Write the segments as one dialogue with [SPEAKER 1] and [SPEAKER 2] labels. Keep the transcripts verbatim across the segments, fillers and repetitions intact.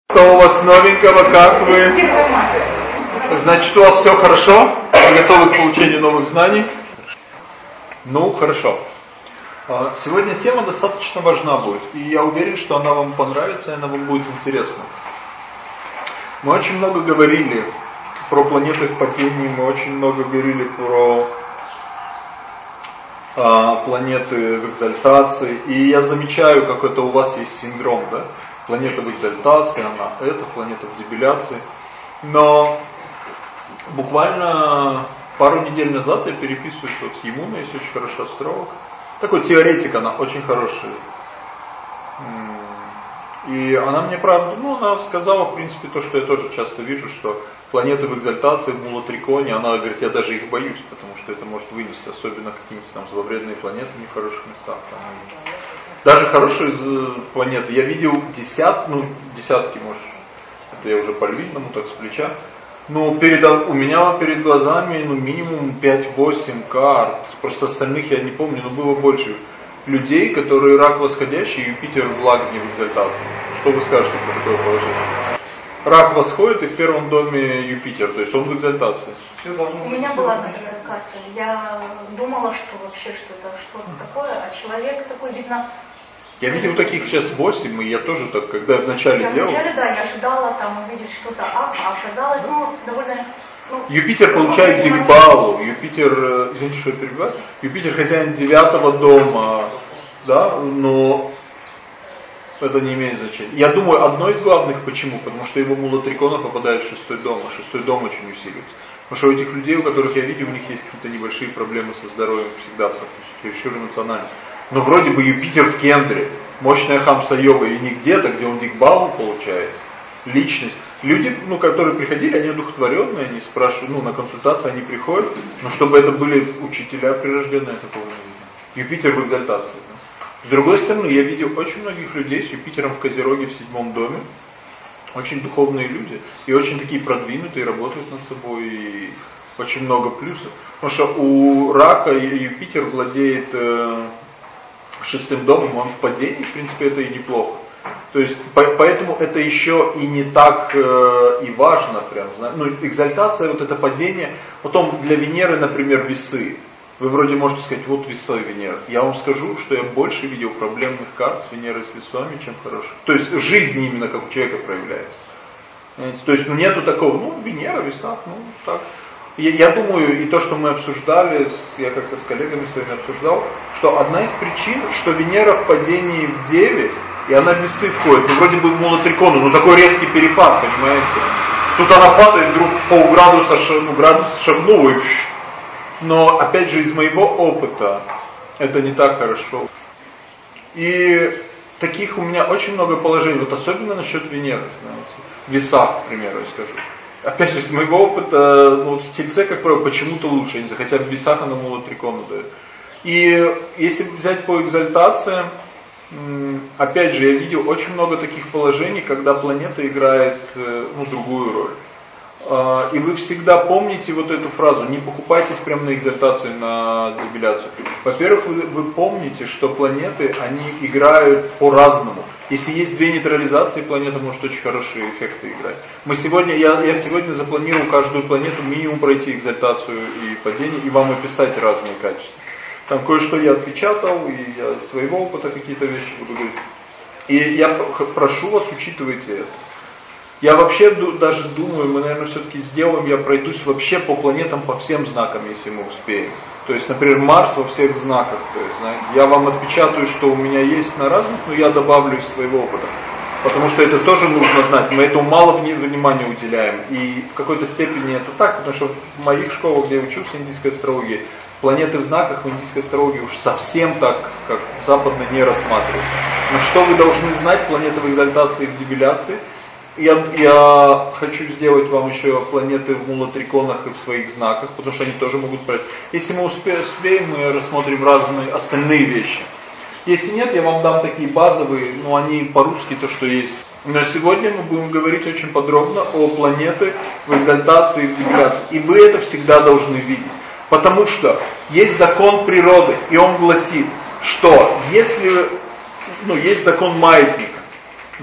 [SPEAKER 1] Что у вас новенького, как вы? Значит, у вас все хорошо? Вы готовы к получению новых знаний? Ну, хорошо. Сегодня тема достаточно важна будет, и я уверен, что она вам понравится, и она вам будет интересна. Мы очень много говорили про планеты в падении, мы очень много говорили про а, планеты в экзальтации, и я замечаю, как это у вас есть синдром, да? Планета в экзальтации, она это, планета в дебиляции. Но буквально пару недель назад я переписываюсь вот с Емуной, есть очень хороший астролог. Такой теоретик, она очень хорошая. И она мне правда, ну она сказала в принципе то, что я тоже часто вижу, что планеты в экзальтации, в мулатриконе, она говорит, я даже их боюсь, потому что это может вынести, особенно какие-нибудь там зловредные планеты в нехороших местах. Там. Даже хорошие планеты, я видел десят, ну десятки, может, это я уже по-львиному, так с плеча. Ну, перед, у меня перед глазами ну, минимум пять-восемь карт, просто остальных я не помню, но было больше людей, которые рак восходящий, Юпитер в лагне в экзальтации. Что вы скажете про такое положение? Рак восходит и в первом доме Юпитер, то есть он в экзальтации.
[SPEAKER 2] У меня была такая карта, я думала, что вообще что-то, что-то такое, а человек такой, видно...
[SPEAKER 1] Я видел таких сейчас восемь, и я тоже так, когда я вначале
[SPEAKER 2] я
[SPEAKER 1] делал...
[SPEAKER 2] Вначале, да, я ожидала там увидеть что-то, ах, а оказалось, ну, довольно... Ну,
[SPEAKER 1] Юпитер получает девять баллов, Юпитер, извините, что я перебиваю, Юпитер хозяин девятого дома, да, но это не имеет значения. Я думаю, одно из главных, почему, потому что его мулатрикона попадает в шестой дом, а шестой дом очень усиливается. Потому что у этих людей, у которых я видел, у них есть какие-то небольшие проблемы со здоровьем всегда, практически, чересчур эмоциональность. Но вроде бы Юпитер в кендре, мощная хамса-йога, и не где-то, где он дикбалу получает, личность. Люди, ну, которые приходили, они одухотворенные, они спрашивают, ну, на консультации они приходят, но чтобы это были учителя прирожденные, такого не видно. Юпитер в экзальтации. Да. С другой стороны, я видел очень многих людей с Юпитером в Козероге в седьмом доме, очень духовные люди, и очень такие продвинутые, работают над собой, и очень много плюсов. Потому что у рака Юпитер владеет э, шестым домом, он в падении, в принципе, это и неплохо. То есть, по, поэтому это еще и не так э, и важно, прям, ну, экзальтация, вот это падение. Потом для Венеры, например, весы. Вы вроде можете сказать, вот весы Венеры. Я вам скажу, что я больше видел проблемных карт с Венерой с весами, чем хороших. То есть, жизнь именно как у человека проявляется. Понимаете? То есть, ну, нету такого, ну, Венера, весах, ну, так. Я, я думаю, и то, что мы обсуждали, я как-то с коллегами своими обсуждал, что одна из причин, что Венера в падении в девять, и она в весы входит, ну вроде бы в мулатрикону, ну такой резкий перепад, понимаете. Тут она падает, вдруг полградуса, ну, градус шагнула, и... но опять же из моего опыта это не так хорошо. И таких у меня очень много положений, вот особенно насчет Венеры, знаете, в весах, к примеру, я скажу. Опять же, с моего опыта, ну, в Тельце, как правило, почему-то лучше, не знаю, хотя в весах она мулатрикону дает. И если взять по экзальтациям, опять же, я видел очень много таких положений, когда планета играет, ну, другую роль. И вы всегда помните вот эту фразу, не покупайтесь прямо на экзальтацию, на дебиляцию. Во-первых, вы, вы помните, что планеты, они играют по-разному. Если есть две нейтрализации, планета может очень хорошие эффекты играть. Мы сегодня, я, я сегодня запланировал каждую планету минимум пройти экзальтацию и падение, и вам описать разные качества. Там кое-что я отпечатал, и я из своего опыта какие-то вещи буду говорить. И я прошу вас, учитывайте это. Я вообще даже думаю, мы, наверное, все-таки сделаем, я пройдусь вообще по планетам, по всем знакам, если мы успеем. То есть, например, Марс во всех знаках. То есть, знаете, я вам отпечатаю, что у меня есть на разных, но я добавлю из своего опыта. Потому что это тоже нужно знать. Мы этому мало внимания уделяем. И в какой-то степени это так, потому что в моих школах, где я учился индийской астрологии, планеты в знаках в индийской астрологии уж совсем так, как западно, не рассматриваются. Но что вы должны знать, планеты в экзальтации и в дебиляции? Я, я хочу сделать вам еще планеты в мулатриконах и в своих знаках, потому что они тоже могут брать. Если мы успеем, успеем, мы рассмотрим разные остальные вещи. Если нет, я вам дам такие базовые, но они по-русски то, что есть. Но сегодня мы будем говорить очень подробно о планетах в экзальтации и в дебиляции. И вы это всегда должны видеть. Потому что есть закон природы, и он гласит, что если, ну, есть закон маятника. Да?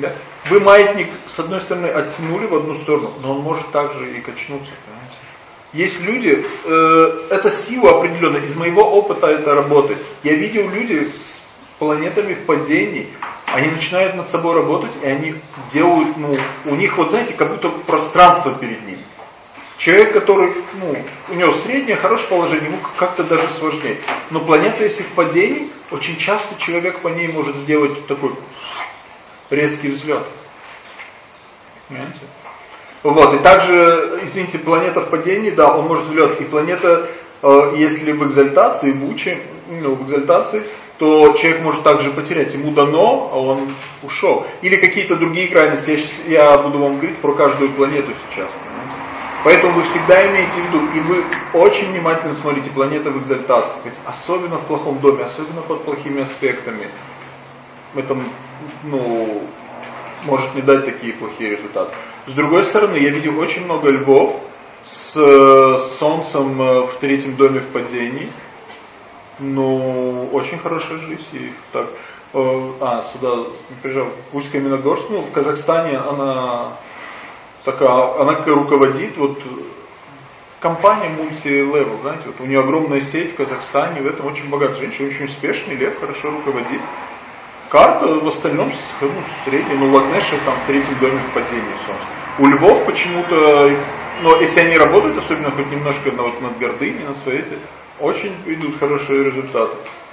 [SPEAKER 1] Вы маятник, с одной стороны, оттянули в одну сторону, но он может также и качнуться, понимаете? Есть люди, э, это сила определенная, из моего опыта это работает. Я видел людей с планетами в падении, они начинают над собой работать, и они делают, ну, у них, вот знаете, как будто пространство перед ним. Человек, который, ну, у него среднее, хорошее положение, ему как-то даже сложнее. Но планета, если в падении, очень часто человек по ней может сделать такой резкий взлет. Понимаете? Вот, и также, извините, планета в падении, да, он может взлет. И планета, э, если в экзальтации, в уче, ну, в экзальтации, то человек может также потерять. Ему дано, а он ушел. Или какие-то другие крайности. Я, сейчас, я буду вам говорить про каждую планету сейчас. Понимаете? Поэтому вы всегда имеете в виду, и вы очень внимательно смотрите планеты в экзальтации. Особенно в плохом доме, особенно под плохими аспектами. Это, ну, может не дать такие плохие результаты. С другой стороны, я видел очень много львов с, с солнцем в третьем доме в падении. Ну, очень хорошая жизнь. И так, а, сюда приезжал Усть-Каменогорск, ну, в Казахстане она такая, она как руководит, вот, компания Multi-Level, знаете, вот у нее огромная сеть в Казахстане, в этом очень богатая женщина, очень успешный, лев хорошо руководит. Карта в остальном, ну, средняя, ну, Лагнеша там в третьем доме в падении солнца. У львов почему-то, но если они работают, особенно хоть немножко на, вот, над гордыней, над своей, очень идут хорошие результаты.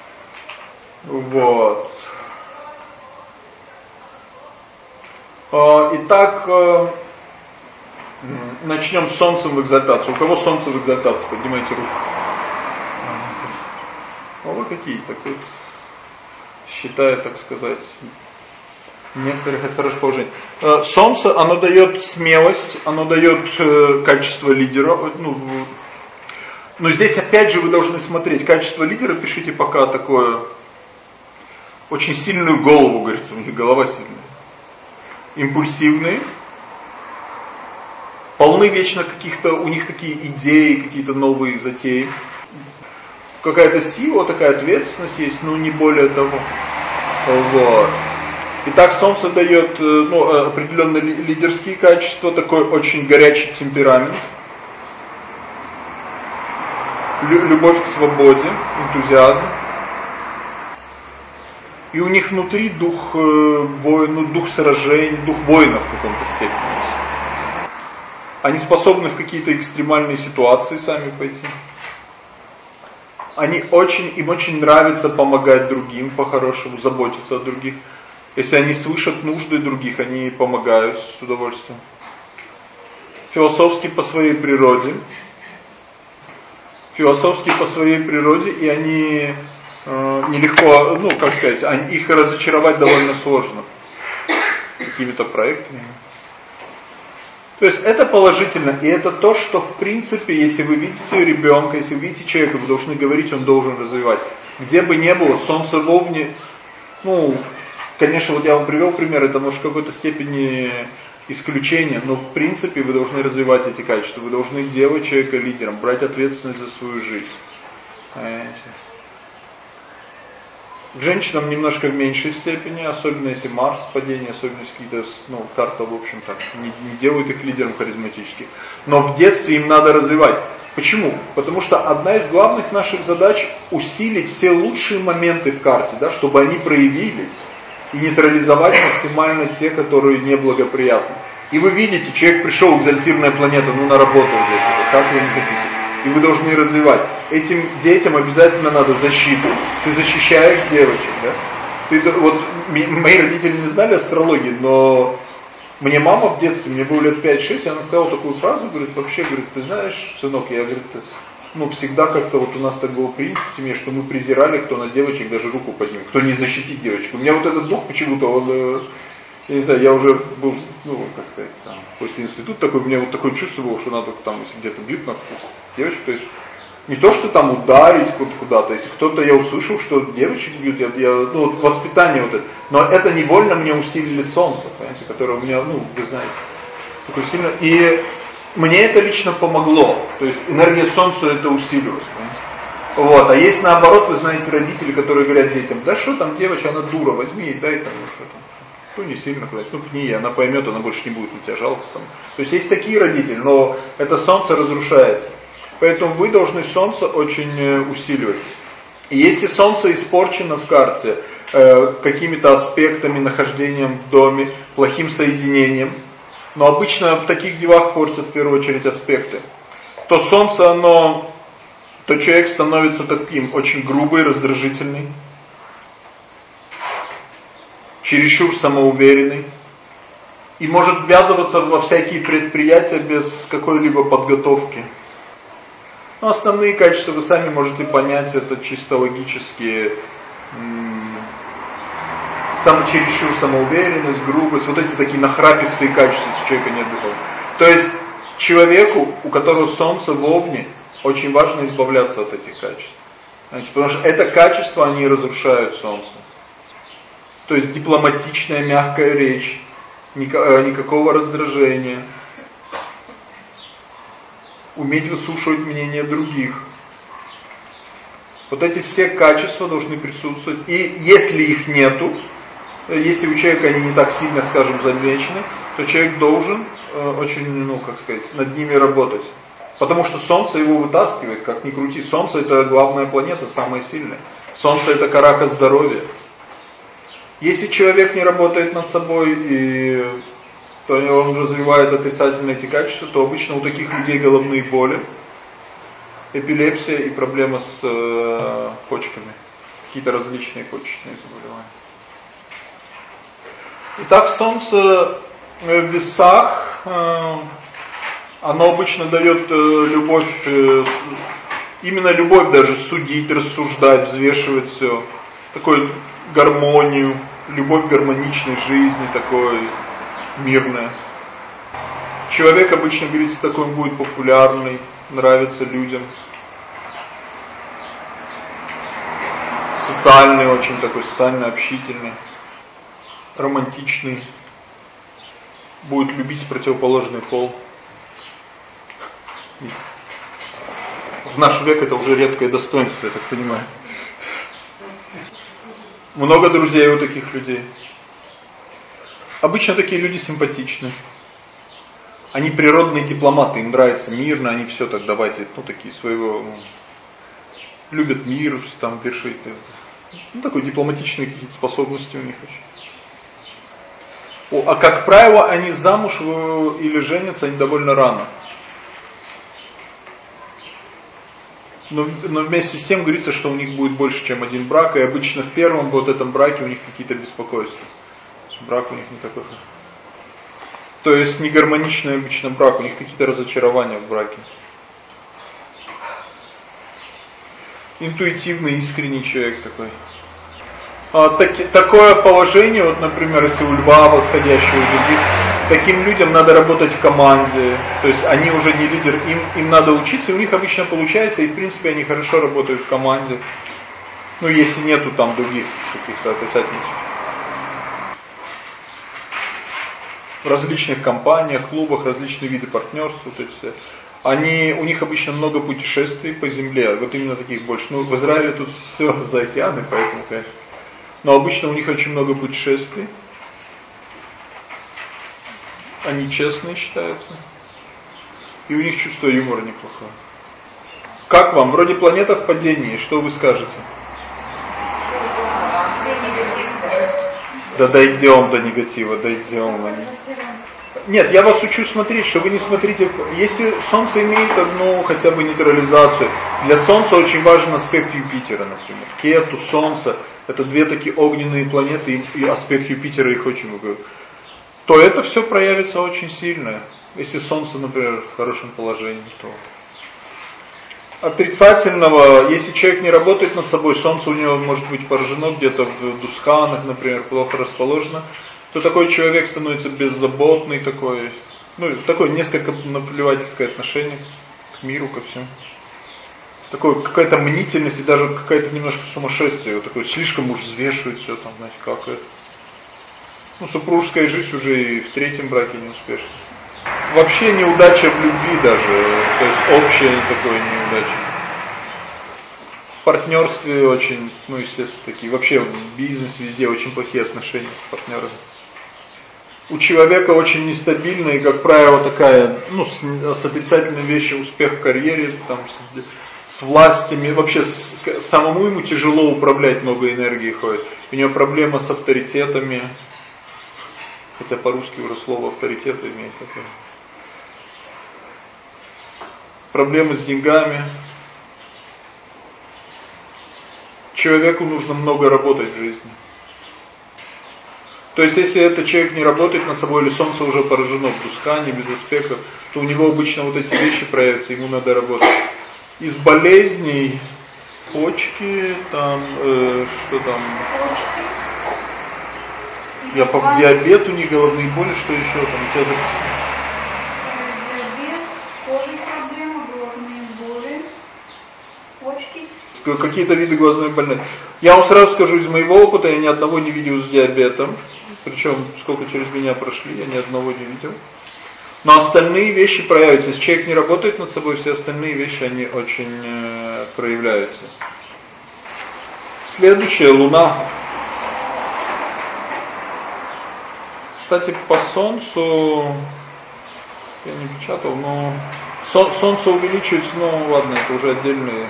[SPEAKER 1] Вот. Итак, начнем с солнцем в экзальтации. У кого солнце в экзальтации? Поднимайте руку. А вы какие? Так вот, считая, так сказать, некоторых это хорошее положение. Солнце, оно дает смелость, оно дает качество лидера. Ну, но здесь опять же вы должны смотреть. Качество лидера, пишите пока такое, очень сильную голову, говорится, у них голова сильная. Импульсивные. Полны вечно каких-то, у них такие идеи, какие-то новые затеи. Какая-то сила, такая ответственность есть, но не более того. Вот. Итак, солнце дает, ну, определенные лидерские качества, такой очень горячий темперамент. Любовь к свободе, энтузиазм. И у них внутри дух, бой, ну, дух сражений, дух воина в каком-то степени. Они способны в какие-то экстремальные ситуации сами пойти. Они очень, им очень нравится помогать другим по-хорошему, заботиться о других. Если они слышат нужды других, они помогают с удовольствием. Философски по своей природе. Философски по своей природе, и они э, нелегко, ну, как сказать, они, их разочаровать довольно сложно какими-то проектами. То есть это положительно, и это то, что в принципе, если вы видите ребенка, если вы видите человека, вы должны говорить, он должен развивать. Где бы ни было, солнце в Овне, ну, конечно, вот я вам привел пример, это может в какой-то степени исключение, но в принципе вы должны развивать эти качества, вы должны делать человека лидером, брать ответственность за свою жизнь. Понимаете? К женщинам немножко в меньшей степени, особенно если Марс падение, особенно если какие-то, ну, карта, в общем так, не, не делают их лидером харизматически. Но в детстве им надо развивать. Почему? Потому что одна из главных наших задач усилить все лучшие моменты в карте, да, чтобы они проявились, и нейтрализовать максимально те, которые неблагоприятны. И вы видите, человек пришел, экзальтированная планета, ну на работу здесь, как вы не хотите. И вы должны развивать. Этим детям обязательно надо защиту. Ты защищаешь девочек, да? Ты, вот, мои родители не знали астрологии, но мне мама в детстве, мне было лет пять-шесть, она сказала такую фразу, говорит, вообще, говорит, ты знаешь, сынок, я, говорит, ну, всегда как-то вот у нас так было принято в семье, что мы презирали, кто на девочек даже руку поднимет, кто не защитит девочку. У меня вот этот дух почему-то, он, я не знаю, я уже был, ну, как сказать, там, после института такой, у меня вот такое чувство было, что надо там, если где-то бьют на девочку, то есть не то, что там ударить куда-то, если кто-то, я услышал, что девочек бьют, я, я, ну, вот воспитание вот это, но это невольно мне усилили солнце, понимаете, которое у меня, ну, вы знаете, такое сильно, и мне это лично помогло, то есть энергия солнца это усиливалась, понимаете? Вот, а есть наоборот, вы знаете, родители, которые говорят детям, да что там девочка, она дура, возьми и дай там, ну что там. Ну, не сильно хватит. Ну, пни, она поймет, она больше не будет на тебя жаловаться. Там. То есть есть такие родители, но это солнце разрушается. Поэтому вы должны солнце очень усиливать. И если солнце испорчено в карте э, какими-то аспектами, нахождением в доме, плохим соединением, но обычно в таких делах портят в первую очередь аспекты, то солнце, оно, то человек становится таким очень грубый, раздражительный, чересчур самоуверенный и может ввязываться во всякие предприятия без какой-либо подготовки. Но основные качества вы сами можете понять, это чисто логические, м- сам, чересчур самоуверенность, грубость, вот эти такие нахрапистые качества, если у человека нет духовности. То есть человеку, у которого солнце в Овне, очень важно избавляться от этих качеств. Знаете, потому что это качества, они разрушают солнце. То есть дипломатичная, мягкая речь, никакого раздражения, уметь выслушивать мнение других. Вот эти все качества должны присутствовать. И если их нету, если у человека они не так сильно, скажем, замечены, то человек должен э, очень, ну, как сказать, над ними работать. Потому что Солнце его вытаскивает, как ни крути. Солнце это главная планета, самая сильная. Солнце это карака здоровья. Если человек не работает над собой, и, то он развивает отрицательно эти качества, то обычно у таких людей головные боли, эпилепсия и проблемы с э, почками. Какие-то различные почечные заболевания. Итак, Солнце в весах, э, оно обычно дает э, любовь, э, именно любовь даже судить, рассуждать, взвешивать все. Такую гармонию, любовь к гармоничной жизни, такой мирная. Человек обычно, говорится, такой он будет популярный, нравится людям. Социальный очень такой, социально общительный, романтичный. Будет любить противоположный пол. В наш век это уже редкое достоинство, я так понимаю. Много друзей у таких людей. Обычно такие люди симпатичны. Они природные дипломаты, им нравится мирно, они все так, давайте, ну такие своего, ну, любят мир, там решить. Ну такой дипломатичные какие-то способности у них очень. О, а как правило, они замуж или женятся, они довольно рано. Но, но вместе с тем говорится, что у них будет больше, чем один брак, и обычно в первом вот этом браке у них какие-то беспокойства. Брак у них не такой. То есть не гармоничный обычно брак, у них какие-то разочарования в браке. Интуитивный, искренний человек такой. А, таки, такое положение, вот, например, если у льва восходящего у других, таким людям надо работать в команде, то есть они уже не лидер, им, им надо учиться, и у них обычно получается, и в принципе они хорошо работают в команде. Ну, если нету там других каких-то отрицательных. В различных компаниях, клубах, различные виды партнерства, то есть они, у них обычно много путешествий по земле, вот именно таких больше. Ну, в Израиле тут все за океаны, поэтому, конечно. Но обычно у них очень много путешествий. Они честные считаются. И у них чувство юмора неплохое. Как вам? Вроде планета в падении, что вы скажете? Да дойдем до негатива, дойдем. Нет, я вас учу смотреть, что вы не смотрите. Если Солнце имеет одну хотя бы нейтрализацию, для Солнца очень важен аспект Юпитера, например. Кету, Солнце, это две такие огненные планеты, и аспект Юпитера их очень много. То это все проявится очень сильно. Если Солнце, например, в хорошем положении, то... Отрицательного, если человек не работает над собой, Солнце у него может быть поражено где-то в дусханах, например, плохо расположено, то такой человек становится беззаботный, такой, ну, такое несколько наплевательское отношение к миру, ко всему. Такое, какая-то мнительность и даже какая-то немножко сумасшествие, вот такое, слишком уж взвешивает все там, знаете, как это. Ну, супружеская жизнь уже и в третьем браке не успешна. Вообще неудача в любви даже, то есть общая такое неудача. В партнерстве очень, ну естественно такие, вообще в бизнесе везде очень плохие отношения с партнерами. у человека очень нестабильная и, как правило, такая, ну, с, с отрицательной вещью успех в карьере, там, с, с властями, вообще с, самому ему тяжело управлять, много энергии ходит. У него проблема с авторитетами, хотя по-русски уже слово авторитет имеет такое. Проблемы с деньгами. Человеку нужно много работать в жизни. То есть, если этот человек не работает над собой, или солнце уже поражено в Тускане, без аспектов, то у него обычно вот эти вещи проявятся, ему надо работать. Из болезней, почки, там, э, что там, я по диабету, не головные боли, что еще там у тебя записано?
[SPEAKER 2] Диабет, кожей проблемы, головные боли, почки.
[SPEAKER 1] Какие-то виды глазной больной. Я вам сразу скажу, из моего опыта я ни одного не видел с диабетом. Причем, сколько через меня прошли, я ни одного не видел. Но остальные вещи проявятся. Если человек не работает над собой, все остальные вещи, они очень э, проявляются. Следующее, Луна. Кстати, по Солнцу, я не печатал, но Солнце увеличивается, ну ладно, это уже отдельные.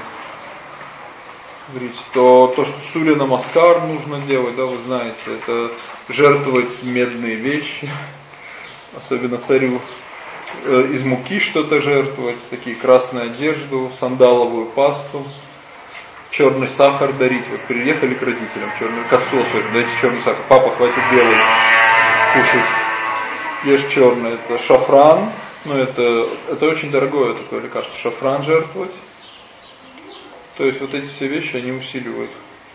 [SPEAKER 1] То, то, что Сурья Намаскар нужно делать, да, вы знаете, это жертвовать медные вещи, особенно царю э, из муки что-то жертвовать, такие красную одежду, сандаловую пасту, черный сахар дарить. Вот приехали к родителям, черный, к отцу особенно, дайте черный сахар, папа, хватит белый кушать, ешь черный, это шафран, ну это, это очень дорогое такое лекарство, шафран жертвовать. То есть вот эти все вещи, они усиливают.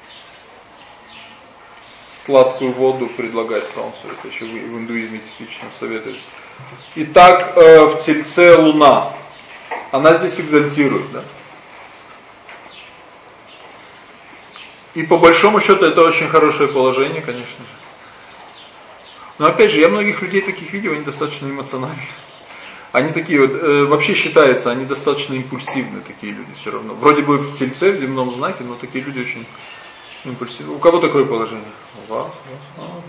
[SPEAKER 1] Сладкую воду предлагать солнцу, это еще в индуизме типично советуется. Итак, э, в Тельце Луна. Она здесь экзальтирует, да? И по большому счету это очень хорошее положение, конечно же. Но опять же, я многих людей таких видел, они достаточно эмоциональны. Они такие вот, э, вообще считается, они достаточно импульсивны, такие люди все равно. Вроде бы в Тельце, в земном знаке, но такие люди очень импульсивны. У кого такое положение? У вас? У вас?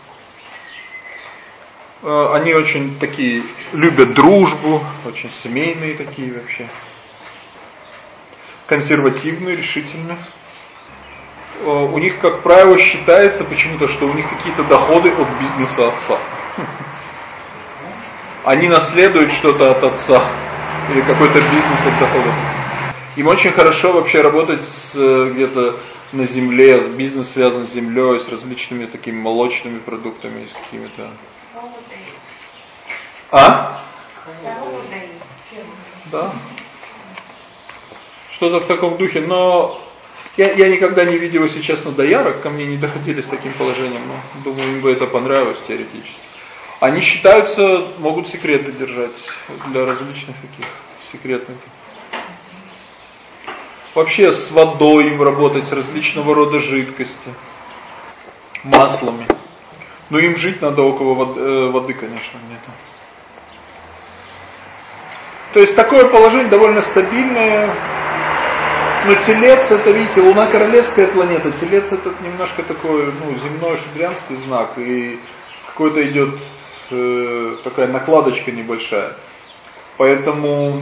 [SPEAKER 1] Э, они очень такие, любят дружбу, очень семейные такие вообще. Консервативные, решительные. Э, у них, как правило, считается почему-то, что у них какие-то доходы от бизнеса отца. Они наследуют что-то от отца или какой-то бизнес от доходов. Им очень хорошо вообще работать с, где-то на земле, бизнес связан с землей, с различными такими молочными продуктами, с какими-то. А? Да. Что-то в таком духе, но я, я никогда не видел, если честно, доярок, ко мне не доходили с таким положением, но думаю, им бы это понравилось теоретически. Они считаются, могут секреты держать для различных таких секретных. Вообще с водой им работать, с различного рода жидкости, маслами. Но им жить надо около воды, э, воды конечно, нет. То есть такое положение довольно стабильное. Но Телец, это, видите, Луна королевская планета. Телец это немножко такой, ну, земной шудрянский знак. И какой-то идет э, такая накладочка небольшая. Поэтому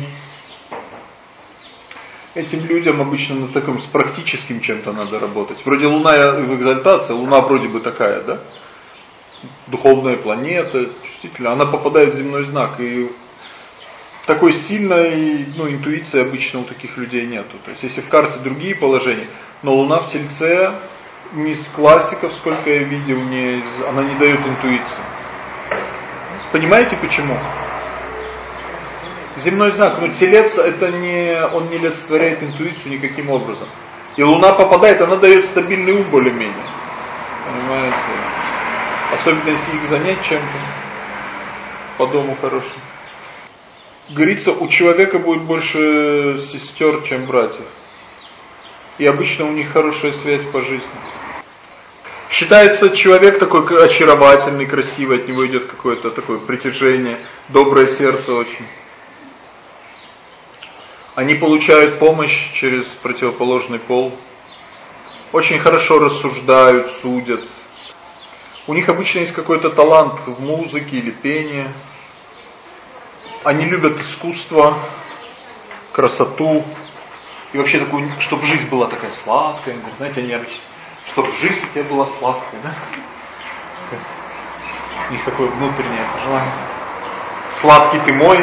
[SPEAKER 1] этим людям обычно на таком с практическим чем-то надо работать. Вроде Луна в экзальтации, Луна вроде бы такая, да? Духовная планета, чувствительная. Она попадает в земной знак. И такой сильной, ну, интуиции обычно у таких людей нету. То есть если в карте другие положения, но Луна в Тельце не из классиков, сколько я видел, не из, она не дает интуицию. Понимаете почему? Земной знак, но Телец это не, он не олицетворяет интуицию никаким образом. И Луна попадает, она дает стабильный ум более-менее. Понимаете? Особенно если их занять чем-то по дому хорошим. Говорится, у человека будет больше сестер, чем братьев. И обычно у них хорошая связь по жизни. Считается, человек такой очаровательный, красивый, от него идет какое-то такое притяжение, доброе сердце очень. Они получают помощь через противоположный пол. Очень хорошо рассуждают, судят. У них обычно есть какой-то талант в музыке или пении. Они любят искусство, красоту. И вообще такую, чтобы жизнь была такая сладкая. Знаете, они обычно, чтобы жизнь у тебя была сладкая, да? У них такое внутреннее желание. Сладкий ты мой.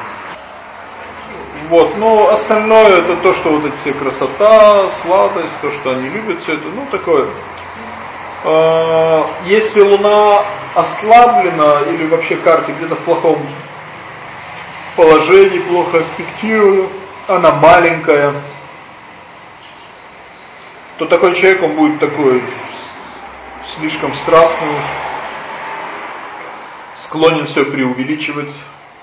[SPEAKER 1] Вот, но остальное это то, что вот эти все красота, сладость, то, что они любят, все это, ну такое. Если Луна ослаблена или вообще в карте где-то в плохом положении, плохо аспектирована, она маленькая, то такой человек, он будет такой слишком страстный, склонен все преувеличивать.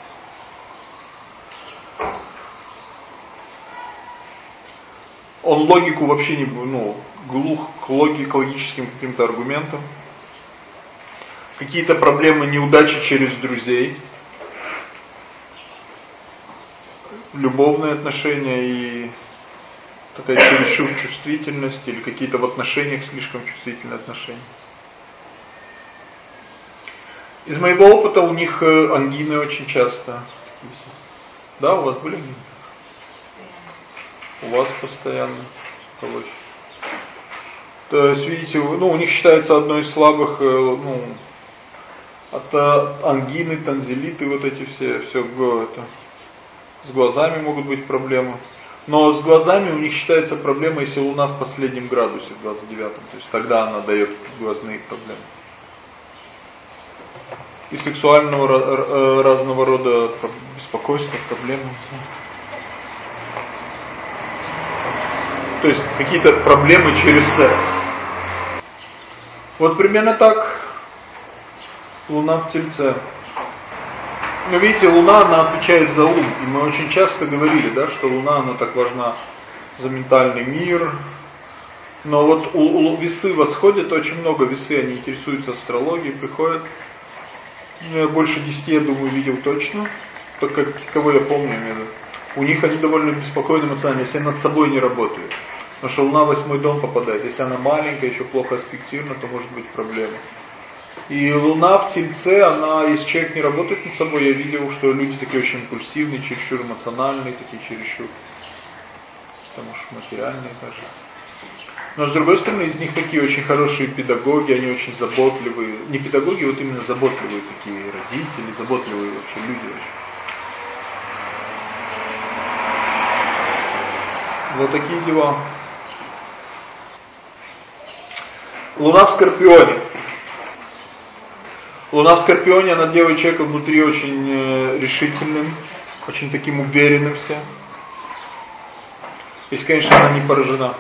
[SPEAKER 1] Он логику вообще не, ну, глух к логике, к логическим каким-то аргументам. Какие-то проблемы, неудачи через друзей. Любовные отношения и такая чересчур чувствительность, или какие-то в отношениях слишком чувствительные отношения. Из моего опыта у них ангины очень часто. Да, у вас были ангины? У вас постоянно колочь. То есть, видите, ну, у них считается одной из слабых, ну, от ангины, танзелиты, вот эти все, все это. С глазами могут быть проблемы. Но с глазами у них считается проблема, если Луна в последнем градусе, в двадцать девятом. То есть тогда она дает глазные проблемы. И сексуального разного рода беспокойства, проблемы. То есть какие-то проблемы через секс. Вот примерно так Луна в Тельце. Но видите, Луна, она отвечает за ум. И мы очень часто говорили, да, что Луна, она так важна за ментальный мир. Но вот у, у весы восходят очень много, весы, они интересуются астрологией, приходят. Я больше десяти, я думаю, видел точно. Только кого я помню, именно. У них они довольно беспокойны эмоционально, если над собой не работают. Потому что Луна в восьмой дом попадает. Если она маленькая, еще плохо аспектирована, то может быть проблема. И Луна в Тельце, она, если человек не работает над собой, я видел, что люди такие очень импульсивные, чересчур эмоциональные, такие чересчур, потому что материальные даже. Но с другой стороны, из них такие очень хорошие педагоги, они очень заботливые. Не педагоги, вот именно заботливые такие родители, заботливые вообще люди очень. Вот такие дела. Луна в Скорпионе. Луна в Скорпионе, она делает человека внутри очень решительным, очень таким уверенным всем. Если, конечно, она не поражена.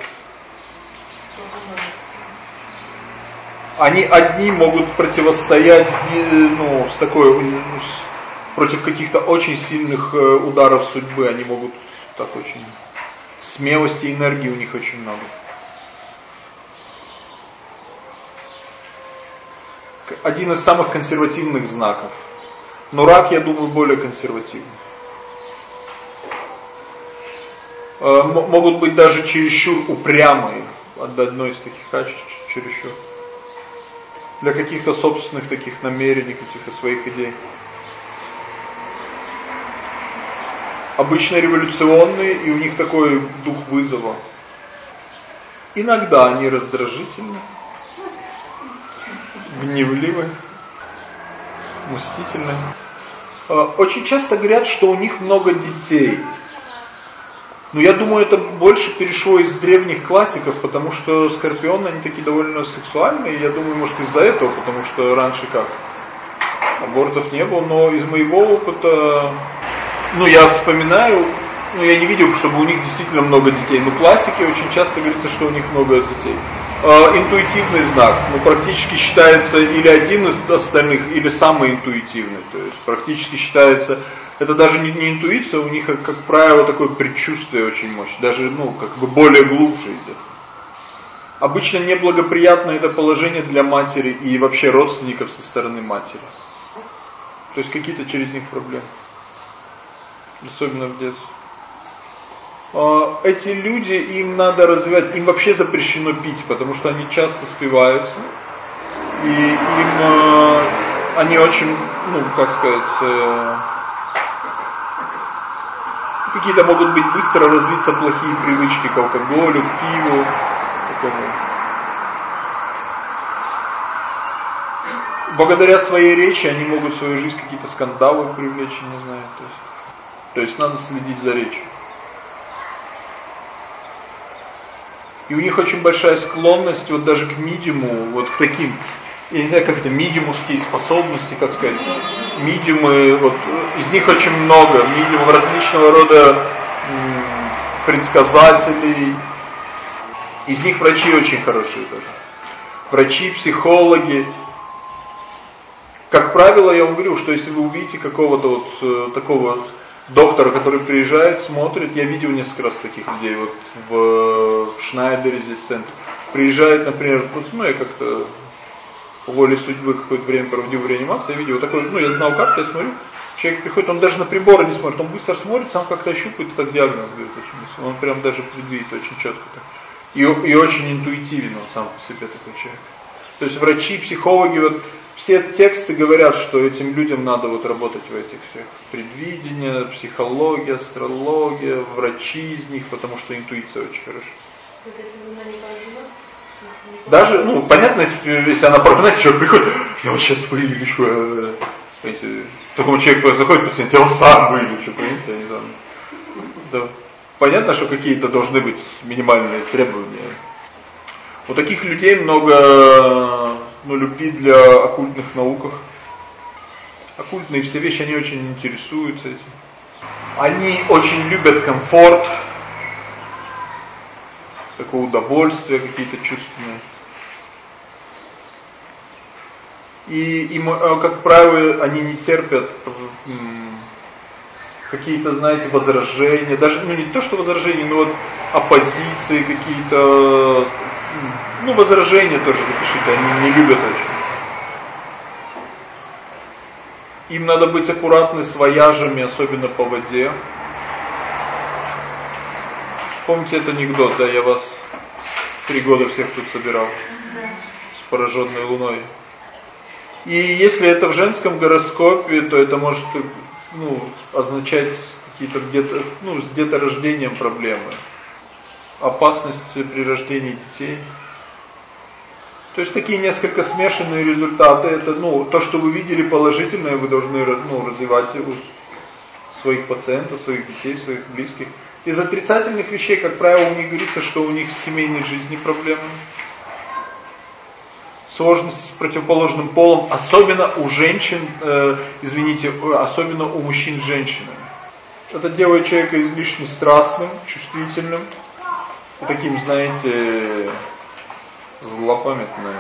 [SPEAKER 1] Они одни могут противостоять, ну, с такой, с, против каких-то очень сильных ударов судьбы. Они могут так очень... Смелости и энергии у них очень много. Один из самых консервативных знаков. Но рак, я думаю, более консервативный. Могут быть даже чересчур упрямые. Одно из таких качеств чересчур. Для каких-то собственных таких намерений, каких-то своих идей. Обычно революционные, и у них такой дух вызова. Иногда они раздражительны, гневливы, мстительны. Очень часто говорят, что у них много детей. Но я думаю, это больше перешло из древних классиков, потому что скорпионы, они такие довольно сексуальные. Я думаю, может, из-за этого, потому что раньше как? Абортов не было, но из моего опыта... Ну, я вспоминаю, ну, я не видел, чтобы у них действительно много детей. Но классики очень часто говорится, что у них много детей. Э, интуитивный знак. Ну, практически считается или один из остальных, или самый интуитивный. То есть, практически считается, это даже не, не интуиция, у них, как, как правило, такое предчувствие очень мощное. Даже, ну, как бы более глубже идет. Обычно неблагоприятно это положение для матери и вообще родственников со стороны матери. То есть, какие-то через них проблемы. Особенно в детстве. Эти люди, им надо развивать, им вообще запрещено пить, потому что они часто спиваются. И им, э, они очень, ну, как сказать, э, какие-то могут быть быстро развиться плохие привычки к алкоголю, к пиву, такому. Благодаря своей речи они могут в свою жизнь какие-то скандалы привлечь, не знаю. То есть, то есть надо следить за речью. И у них очень большая склонность вот даже к медиуму, вот к таким, я не знаю, как это, медиумовские способности, как сказать, медиумы, вот из них очень много, медиумов различного рода м, предсказателей, из них врачи очень хорошие тоже. Врачи, психологи. Как правило, я вам говорю, что если вы увидите какого-то вот э, такого вот доктора, который приезжает, смотрит, я видел несколько раз таких людей, вот в, в Шнайдере здесь центр, приезжает, например, вот, ну я как-то по воле судьбы какое-то время проводил в реанимации, я видел вот такой, ну я знал как-то, я смотрю, человек приходит, он даже на приборы не смотрит, он быстро смотрит, сам как-то щупает, и так диагноз говорит очень быстро, он прям даже предвидит очень четко так. И, и очень интуитивен он сам по себе такой человек. То есть врачи, психологи, вот все тексты говорят, что этим людям надо вот работать в этих всех. Предвидение, психология, астрология, врачи из них, потому что интуиция очень хорошая. Даже, ну, понятно, если, если она, знаете, человек приходит, я вот сейчас вылечу, э, понимаете, такому человеку заходит пациент, я вот сам вылечу, понимаете, я не знаю. Да. Понятно, что какие-то должны быть минимальные требования. У таких людей много, ну, любви для оккультных науках. Оккультные все вещи, они очень интересуются этим. Они очень любят комфорт, такое удовольствие, какие-то чувственные. И им, как правило, они не терпят какие-то, знаете, возражения, даже, ну, не то, что возражения, но вот оппозиции какие-то, ну, возражения тоже запишите, они не любят очень. Им надо быть аккуратны с вояжами, особенно по воде. Помните этот анекдот, да, я вас три года всех тут собирал с пораженной луной. И если это в женском гороскопе, то это может, ну, означать какие-то где-то, ну, с деторождением проблемы. Опасность при рождении детей. То есть такие несколько смешанные результаты. Это, ну, то, что вы видели положительное, вы должны, ну, развивать у своих пациентов, своих детей, своих близких. Из отрицательных вещей, как правило, у них говорится, что у них с семейной жизнью проблемы. Сложности с противоположным полом, особенно у женщин, э, извините, особенно у мужчин с женщинами. Это делает человека излишне страстным, чувствительным, и таким, знаете, злопамятным.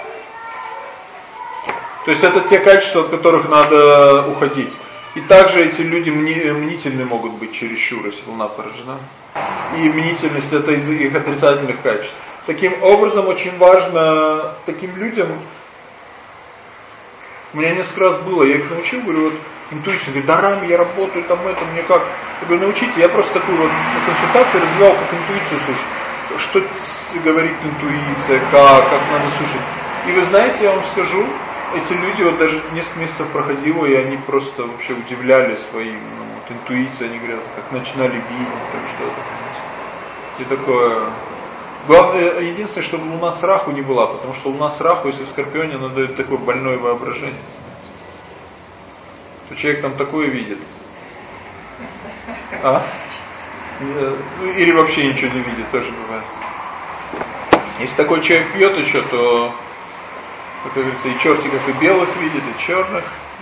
[SPEAKER 1] То есть это те качества, от которых надо уходить. И также эти люди мнительны могут быть чересчур, если луна поражена. И мнительность это из их отрицательных качеств. Таким образом, очень важно таким людям, у меня несколько раз было, я их научил, говорю, вот интуицию, говорю, дарами я работаю, там это, мне как, я говорю, научите, я просто такую вот на консультации развивал, как интуицию слушать, что говорит интуиция, как, как надо слушать. И вы знаете, я вам скажу, эти люди, вот даже несколько месяцев проходило, и они просто вообще удивляли своим, ну, вот, интуицией, они говорят, как начинали видеть, там что-то. И такое... Главное, единственное, чтобы луна с раху не была, потому что луна с раху, если в Скорпионе, она дает такое больное воображение. То человек там такое видит. А? Или вообще ничего не видит, тоже бывает. Если такой человек пьет еще, то, как говорится, и чертиков, и белых видит, и черных.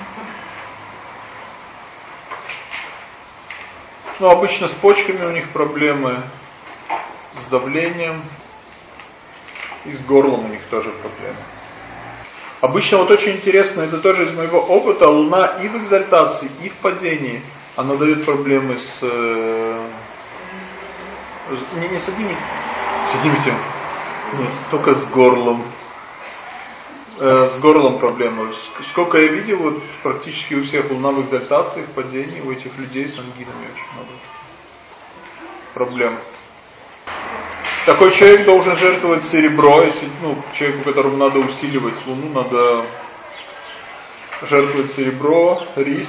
[SPEAKER 1] Ну, обычно с почками у них проблемы. С давлением и с горлом у них тоже проблемы. Обычно вот очень интересно, это тоже из моего опыта, луна и в экзальтации, и в падении, она дает проблемы с... Э, не, не с одними... С одними тем. Нет, только с горлом. Э, с горлом проблемы. Сколько я видел, вот практически у всех луна в экзальтации, в падении, у этих людей с ангинами очень много проблем. Такой человек должен жертвовать серебро, если, ну, человеку, которому надо усиливать Луну, надо жертвовать серебро, рис,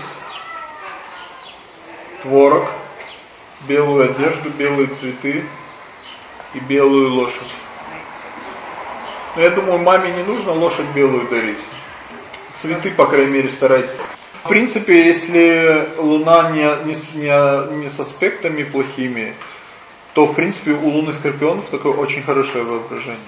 [SPEAKER 1] творог, белую одежду, белые цветы и белую лошадь. Но я думаю, маме не нужно лошадь белую дарить. Цветы, по крайней мере, старайтесь. В принципе, если Луна не, не, не, не с аспектами плохими, то, в принципе, у Луны Скорпионов такое очень хорошее воображение.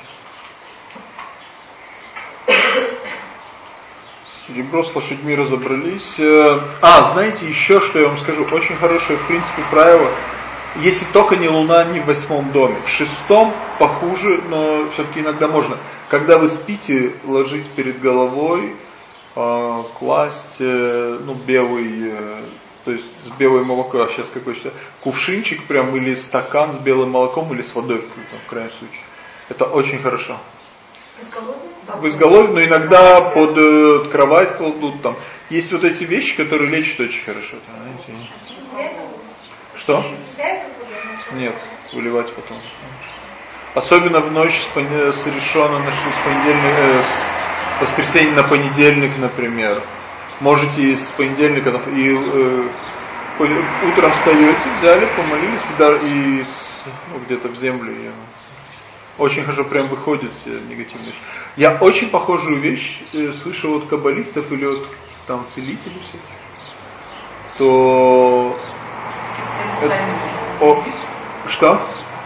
[SPEAKER 1] Серебро с лошадьми разобрались. А, знаете, еще что я вам скажу. Очень хорошее, в принципе, правило. Если только не Луна, не в восьмом доме. В шестом похуже, но все-таки иногда можно. Когда вы спите, ложить перед головой, э, класть, э, ну, белый, э, то есть с белым молоком, а сейчас какой-то кувшинчик прям, или стакан с белым молоком, или с водой в, в крайнем случае. Это очень хорошо. В изголовье, но иногда под э, кровать кладут там. Есть вот эти вещи, которые лечат очень хорошо. Знаете? Что? Нет, выливать потом. Особенно в ночь с, пон... с решена на с понедельника, э, с воскресенья на понедельник, например. Можете с понедельника и э, утром встаете, взяли, помолились и, да, и с, ну, где-то в землю. И, очень хорошо прям выходит все негативные вещи. Я очень похожую вещь э, слышал от каббалистов или от там целителей всяких. То это, о, что?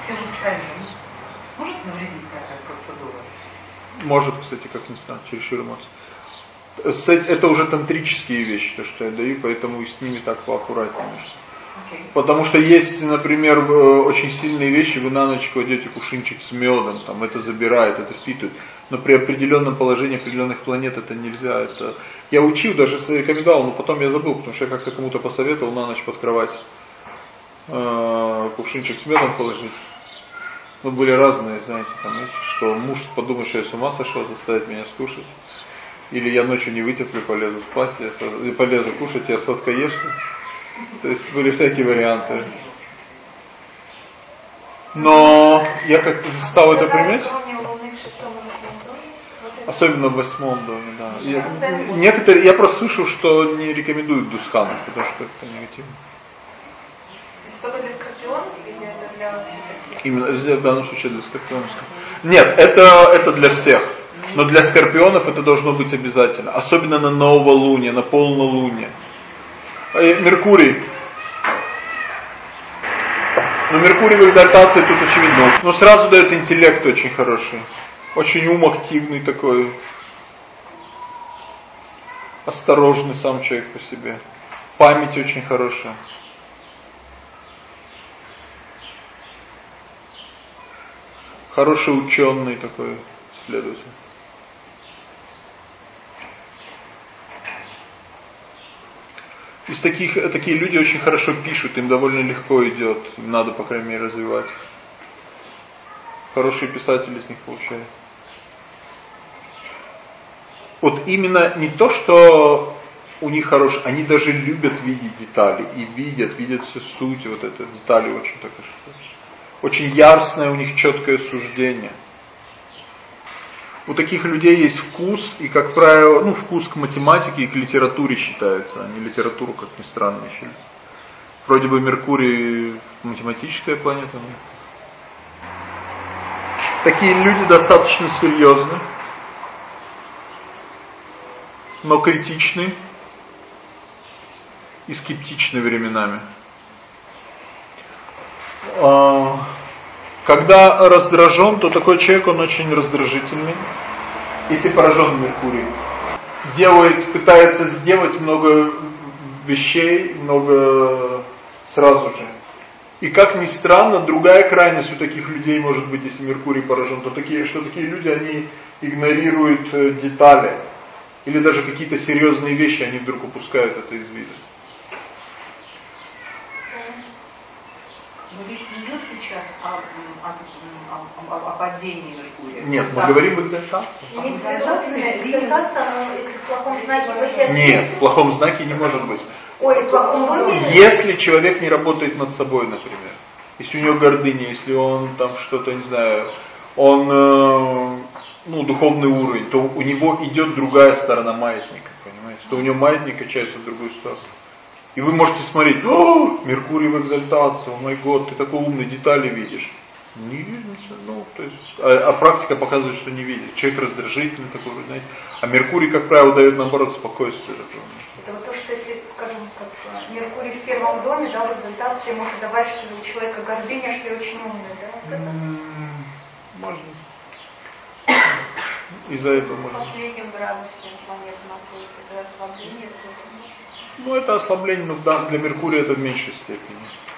[SPEAKER 3] Может навредить такая процедура?
[SPEAKER 1] Может, кстати, как ни странно, чересчур эмоций. Это уже тантрические вещи, то, что я даю, поэтому и с ними так поаккуратнее. Okay. Потому что есть, например, очень сильные вещи, вы на ночь кладете кувшинчик с медом, там, это забирает, это впитывает. Но при определенном положении определенных планет это нельзя. Это... Я учил, даже рекомендовал, но потом я забыл, потому что я как-то кому-то посоветовал на ночь под кровать э, кувшинчик с медом положить. Ну, были разные, знаете, там, что муж подумает, что я с ума сошел, заставит меня скушать. Или я ночью не вытерплю, полезу спать, я полезу кушать, я сладкоежка. То есть были всякие варианты. Но я как стал это применять, особенно в восьмом доме, да. Я, некоторые, я просто слышал, что не рекомендуют дускану, потому что это негативно.
[SPEAKER 2] Только для скорпионов или это для...
[SPEAKER 1] Именно, в данном случае для скорпионов. Нет, это, это для всех. Но для скорпионов это должно быть обязательно. Особенно на новолуние, на полнолуние. Меркурий. Но Меркурий в экзальтации тут очевидно. Но сразу дает интеллект очень хороший. Очень ум активный такой. Осторожный сам человек по себе. Память очень хорошая. Хороший ученый такой исследователь. Из таких, такие люди очень хорошо пишут, им довольно легко идет, им надо, по крайней мере, развивать. Хорошие писатели из них получают. Вот именно не то, что у них хорошие, они даже любят видеть детали, и видят, видят всю суть, вот это детали очень так очень яростное у них четкое суждение. У таких людей есть вкус, и, как правило, ну, вкус к математике и к литературе считается, а не литературу, как ни странно, еще. Вроде бы Меркурий математическая планета. Но... Такие люди достаточно серьезны, но критичны и скептичны временами. Когда раздражен, то такой человек, он очень раздражительный. Если поражен Меркурий, делает, пытается сделать много вещей, много сразу же. И как ни странно, другая крайность у таких людей может быть, если Меркурий поражен, то такие, что такие люди, они игнорируют детали. Или даже какие-то серьезные вещи, они вдруг упускают это из вида.
[SPEAKER 3] Но речь не идет сейчас о, о, о, о, о падении Меркурия.
[SPEAKER 1] Нет, мы говорим в экзальтации.
[SPEAKER 2] Экзальтация, если в плохом знаке плохие.
[SPEAKER 1] Нет, в плохом знаке не может быть.
[SPEAKER 2] Ой, в плохом доме?
[SPEAKER 1] Если человек не работает над собой, например. если у него гордыня, если он там что-то, не знаю, он, э, ну, духовный уровень, то у него идет другая сторона маятника, понимаете, то у него маятник качается в другую сторону. И вы можете смотреть, о, Меркурий в экзальтации, о май год, ты такой умный, детали видишь. Не видно, ну, то есть, а, а практика показывает, что не видит. Человек раздражительный такой, знаете. А Меркурий, как правило, дает наоборот спокойствие.
[SPEAKER 2] Это вот то, что если, скажем, как Меркурий в первом доме, да, в экзальтации может давать, что у человека гордыня, что я очень умный, да? Вот это?
[SPEAKER 1] Можно. Из-за этого можно.
[SPEAKER 3] В последнем градусе планета находится, это ослабление.
[SPEAKER 1] Ну, это ослабление, но для Меркурия это в меньшей степени.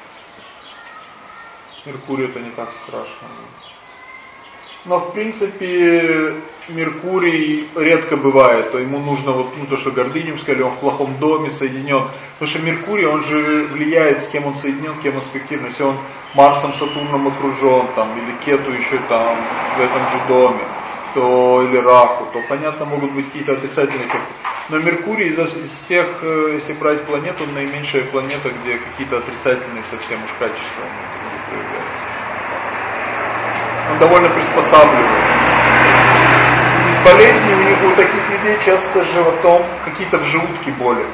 [SPEAKER 1] Меркурий это не так страшно. Но в принципе Меркурий редко бывает, то ему нужно вот ну, то, что Гордынем сказали, он в плохом доме соединен. Потому что Меркурий, он же влияет, с кем он соединен, кем аспективно. Если он Марсом, Сатурном окружен, там, или Кету еще там в этом же доме, то или Раху, то понятно могут быть какие-то отрицательные эффекты. Но Меркурий из всех, если брать планету, он наименьшая планета, где какие-то отрицательные совсем уж качества проявляются. Он довольно приспосабливает. Из болезней у них у таких людей часто с животом какие-то в желудке боли.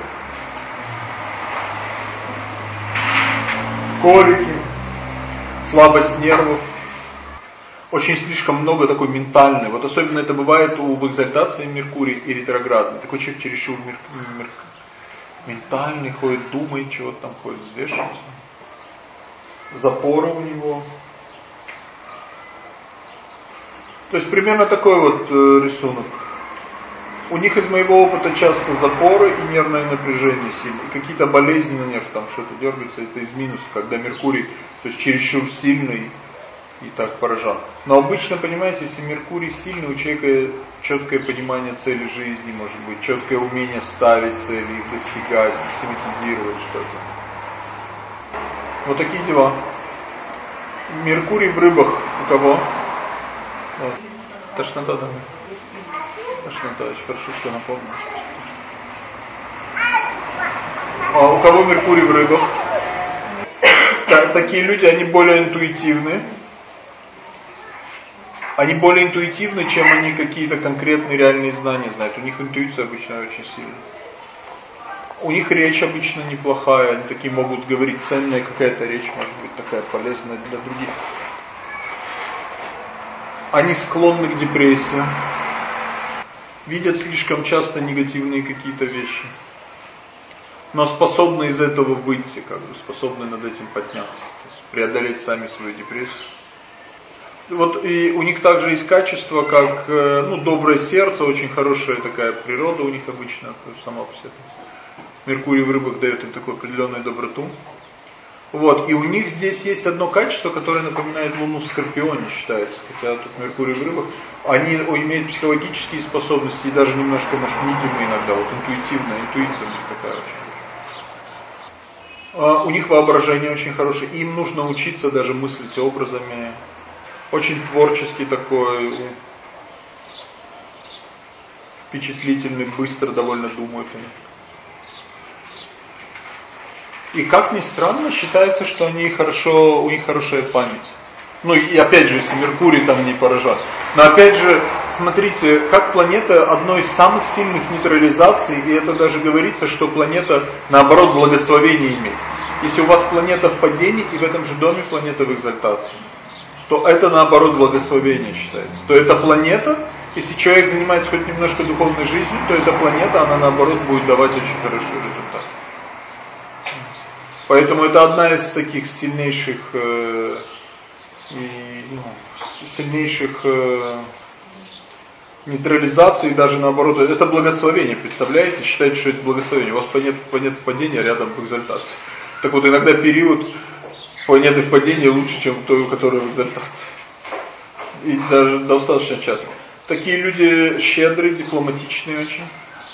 [SPEAKER 1] Колики, слабость нервов. Очень слишком много такой ментальной. Вот особенно это бывает у в экзальтации Меркурий и ретроградный. Такой человек чересчур мер, мер, ментальный, ходит, думает, чего-то там ходит, взвешивается. Запоры у него. То есть примерно такой вот э, рисунок. У них из моего опыта часто запоры и нервное напряжение сильное. Какие-то болезни на нерв, там что-то дергается, это из минуса, когда Меркурий, то есть чересчур сильный и так поражен. Но обычно, понимаете, если Меркурий сильный, у человека четкое понимание цели жизни, может быть, четкое умение ставить цели, их достигать, систематизировать что-то. Вот такие дела. Меркурий в рыбах у кого? Вот. Тошнота, да. Тошнота, очень хорошо, что напомнил. А у кого Меркурий в рыбах? Так, такие люди, они более интуитивны. Они более интуитивны, чем они какие-то конкретные реальные знания знают. У них интуиция обычно очень сильная. У них речь обычно неплохая. Они такие могут говорить, ценная какая-то речь, может быть, такая полезная для других. Они склонны к депрессии. Видят слишком часто негативные какие-то вещи. Но способны из этого выйти, как бы, способны над этим подняться. То есть преодолеть сами свою депрессию. Вот и у них также есть качество, как ну, доброе сердце, очень хорошая такая природа у них обычно, сама по себе. Меркурий в рыбах дает им такую определенную доброту. Вот, и у них здесь есть одно качество, которое напоминает Луну в Скорпионе, считается. Хотя тут Меркурий в рыбах, они имеют психологические способности и даже немножко, может, медиумы иногда, вот интуитивная, интуиция у них такая очень. А, у них воображение очень хорошее, им нужно учиться даже мыслить образами. Очень творческий такой, впечатлительный, быстро довольно думают. И как ни странно, считается, что они хорошо, у них хорошая память. Ну и опять же, если Меркурий там не поражен. Но опять же, смотрите, как планета одной из самых сильных нейтрализаций, и это даже говорится, что планета наоборот благословение имеет. Если у вас планета в падении и в этом же доме планета в экзальтации, то это наоборот благословение считается. То эта планета, если человек занимается хоть немножко духовной жизнью, то эта планета, она наоборот будет давать очень хороший результат. Поэтому это одна из таких сильнейших, э, и, ну, сильнейших э, нейтрализаций, даже наоборот, это благословение, представляете? Считайте, что это благословение. У вас планета, планета в падении, а рядом в экзальтации. Так вот, иногда период планеты в падении лучше, чем той, у которой в экзальтации. И даже достаточно часто. Такие люди щедрые, дипломатичные очень.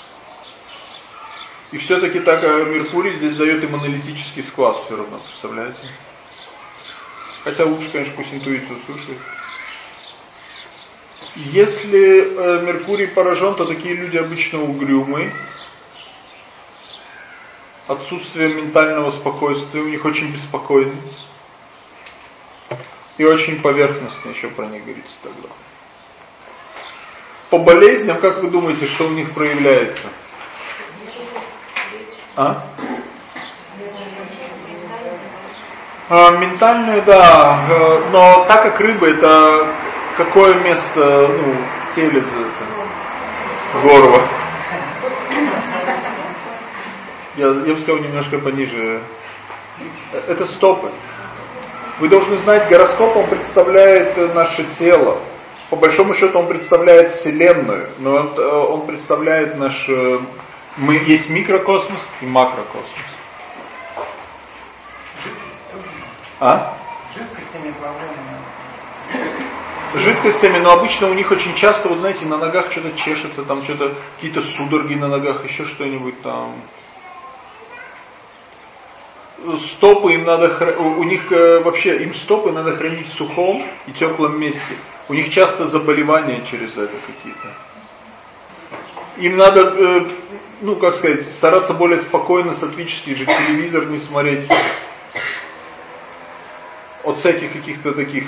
[SPEAKER 1] И все-таки так Меркурий здесь дает им аналитический склад все равно, представляете? Хотя лучше, конечно, пусть интуицию слушает. Если э, Меркурий поражен, то такие люди обычно угрюмы. Отсутствие ментального спокойствия, у них очень беспокойно. И очень поверхностно еще про них говорится тогда. По болезням, как вы думаете, что у них проявляется? А? А, ментальную, да. Но так как рыба, это какое место, ну, в теле? Горло. Я, я бы сказал немножко пониже. Это стопы. Вы должны знать, гороскоп, он представляет наше тело. По большому счету он представляет Вселенную, но он, он представляет наш... Мы, есть микрокосмос и макрокосмос. А?
[SPEAKER 4] Жидкостями проблемы.
[SPEAKER 1] Жидкостями, но обычно у них очень часто, вот знаете, на ногах что-то чешется, там что-то, какие-то судороги на ногах, еще что-нибудь там. Стопы им надо, у них вообще, им стопы надо хранить в сухом и теплом месте. У них часто заболевания через это какие-то. Им надо, ну как сказать, стараться более спокойно, сатвически же, телевизор не смотреть. От всяких каких-то таких,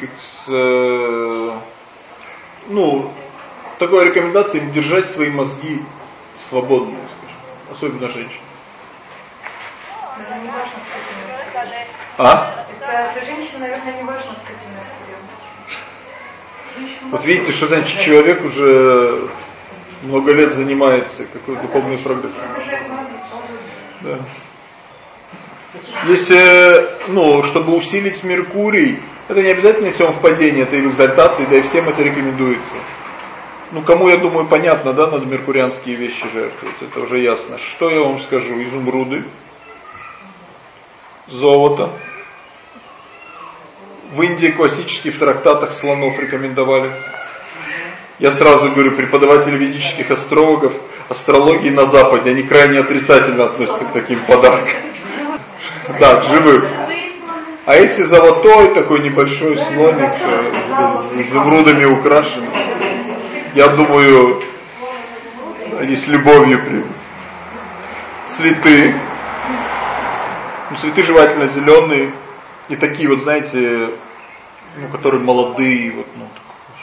[SPEAKER 1] ну, такой рекомендации держать свои мозги свободными, скажем, особенно женщин.
[SPEAKER 2] Это не важно, с каким я
[SPEAKER 1] А?
[SPEAKER 2] Это для женщин, наверное, не важно, с каким я
[SPEAKER 1] Вот видите, что значит человек уже много лет занимается, какой духовный прогресс. Да. Если, ну, чтобы усилить Меркурий, это не обязательно, если он в падении, это и в экзальтации, да и всем это рекомендуется. Ну, кому, я думаю, понятно, да, надо меркурианские вещи жертвовать, это уже ясно. Что я вам скажу? Изумруды, золото. В Индии классически в трактатах слонов рекомендовали. Я сразу говорю, преподаватели ведических астрологов, астрологии на Западе, они крайне отрицательно относятся к таким подаркам. Да, к живым. А если золотой, такой небольшой слоник, с изумрудами украшен, я думаю, они с любовью примут. Цветы. Ну, цветы желательно зеленые. И такие вот, знаете, ну, которые молодые. Вот, ну,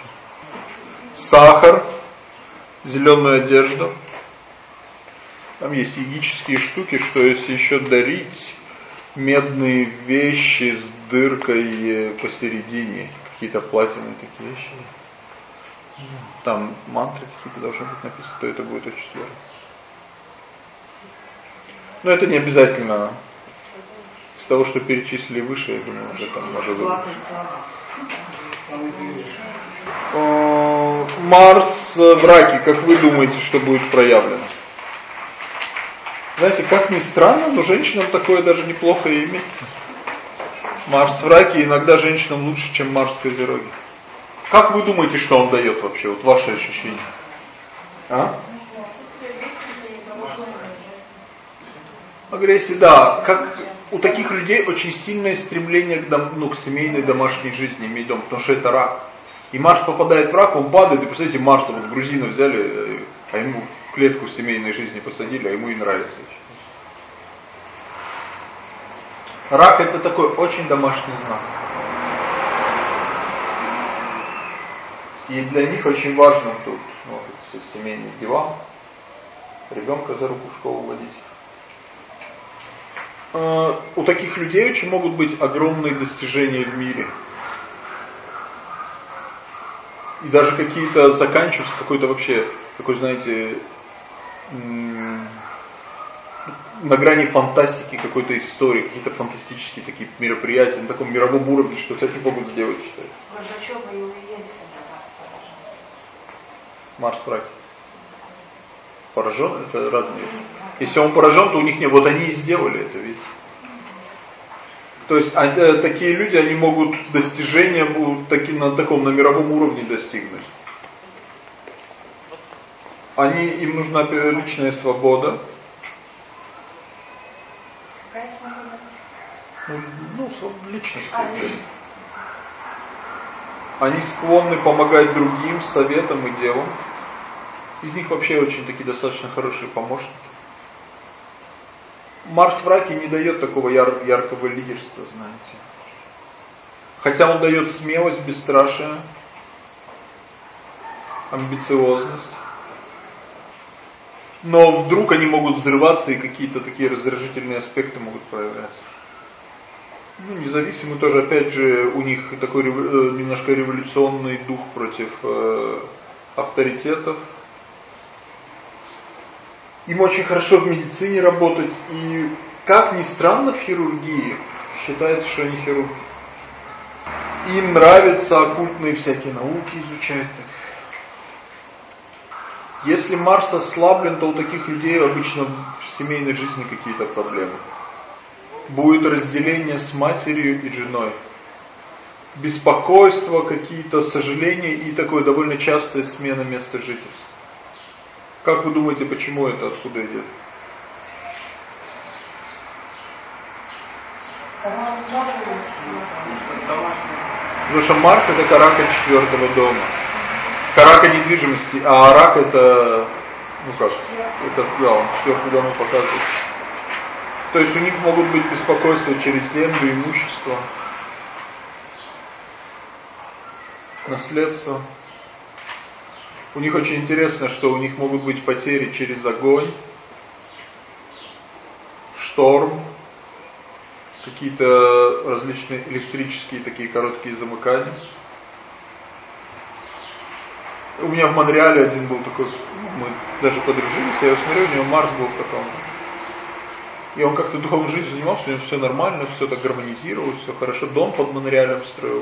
[SPEAKER 1] сахар, зеленую одежду. Там есть йогические штуки, что если еще дарить медные вещи с дыркой посередине, какие-то платины такие вещи. Там мантры какие-то должны быть написаны, то это будет очень сложно. Но это не обязательно. С того, что перечислили выше, я думаю, уже там может быть. Марс в Раке, как вы думаете, что будет проявлено? Знаете, как ни странно, но женщинам такое даже неплохо иметь. Марс в Раке иногда женщинам лучше, чем Марс в Козероге. Как вы думаете, что он дает вообще? Вот ваши ощущения. А? Агрессия, да. Как у таких людей очень сильное стремление к, дом, ну, к семейной домашней жизни иметь дом, потому что это рак. И Марс попадает в рак, он падает, и представляете, Марса вот грузина взяли, а ему клетку в семейной жизни посадили, а ему и нравится. Рак это такой очень домашний знак. И для них очень важно тут, ну, все семейные дела, ребенка за руку в школу водить. У таких людей очень могут быть огромные достижения в мире. И даже какие-то заканчиваются какой-то вообще, такой, знаете, на грани фантастики какой-то истории, какие-то фантастические такие мероприятия, на таком мировом уровне, что такие могут сделать, считаю. Марс в Раке. Поражен, это разные. Если он поражен, то у них нет. Вот они и сделали это, видите. То есть а, э, такие люди, они могут достижения таки, на таком, на мировом уровне достигнуть. Они, им нужна личная свобода. Ну, ну личность. Они склонны помогать другим советом и делом. Из них вообще очень такие достаточно хорошие помощники. Марс в Раке не дает такого яр- яркого лидерства, знаете. Хотя он дает смелость, бесстрашие, амбициозность. Но вдруг они могут взрываться, и какие-то такие раздражительные аспекты могут проявляться. Ну, независимый тоже, опять же, у них такой немножко революционный дух против э, авторитетов. Им очень хорошо в медицине работать, и, как ни странно, в хирургии считается, что они хирурги. Им нравятся оккультные всякие науки изучать. Если Марс ослаблен, то у таких людей обычно в семейной жизни какие-то проблемы. Будет разделение с матерью и женой. Беспокойство, какие-то сожаления и такое довольно частая смена места жительства. Как вы думаете, почему это, откуда идет? Потому что Марс это карака четвертого дома. Карака недвижимости, а рак это, ну как, это, да, он четвертый дом показывает. То есть у них могут быть беспокойства через землю, имущество, наследство. У них очень интересно, что у них могут быть потери через огонь, шторм, какие-то различные электрические такие короткие замыкания. У меня в Монреале один был такой, мы даже подружились, я его смотрю, у него Марс был в таком. И он как-то духовной жизнью занимался, у него все нормально, все так гармонизировалось, все хорошо. Дом под Монреалем строил.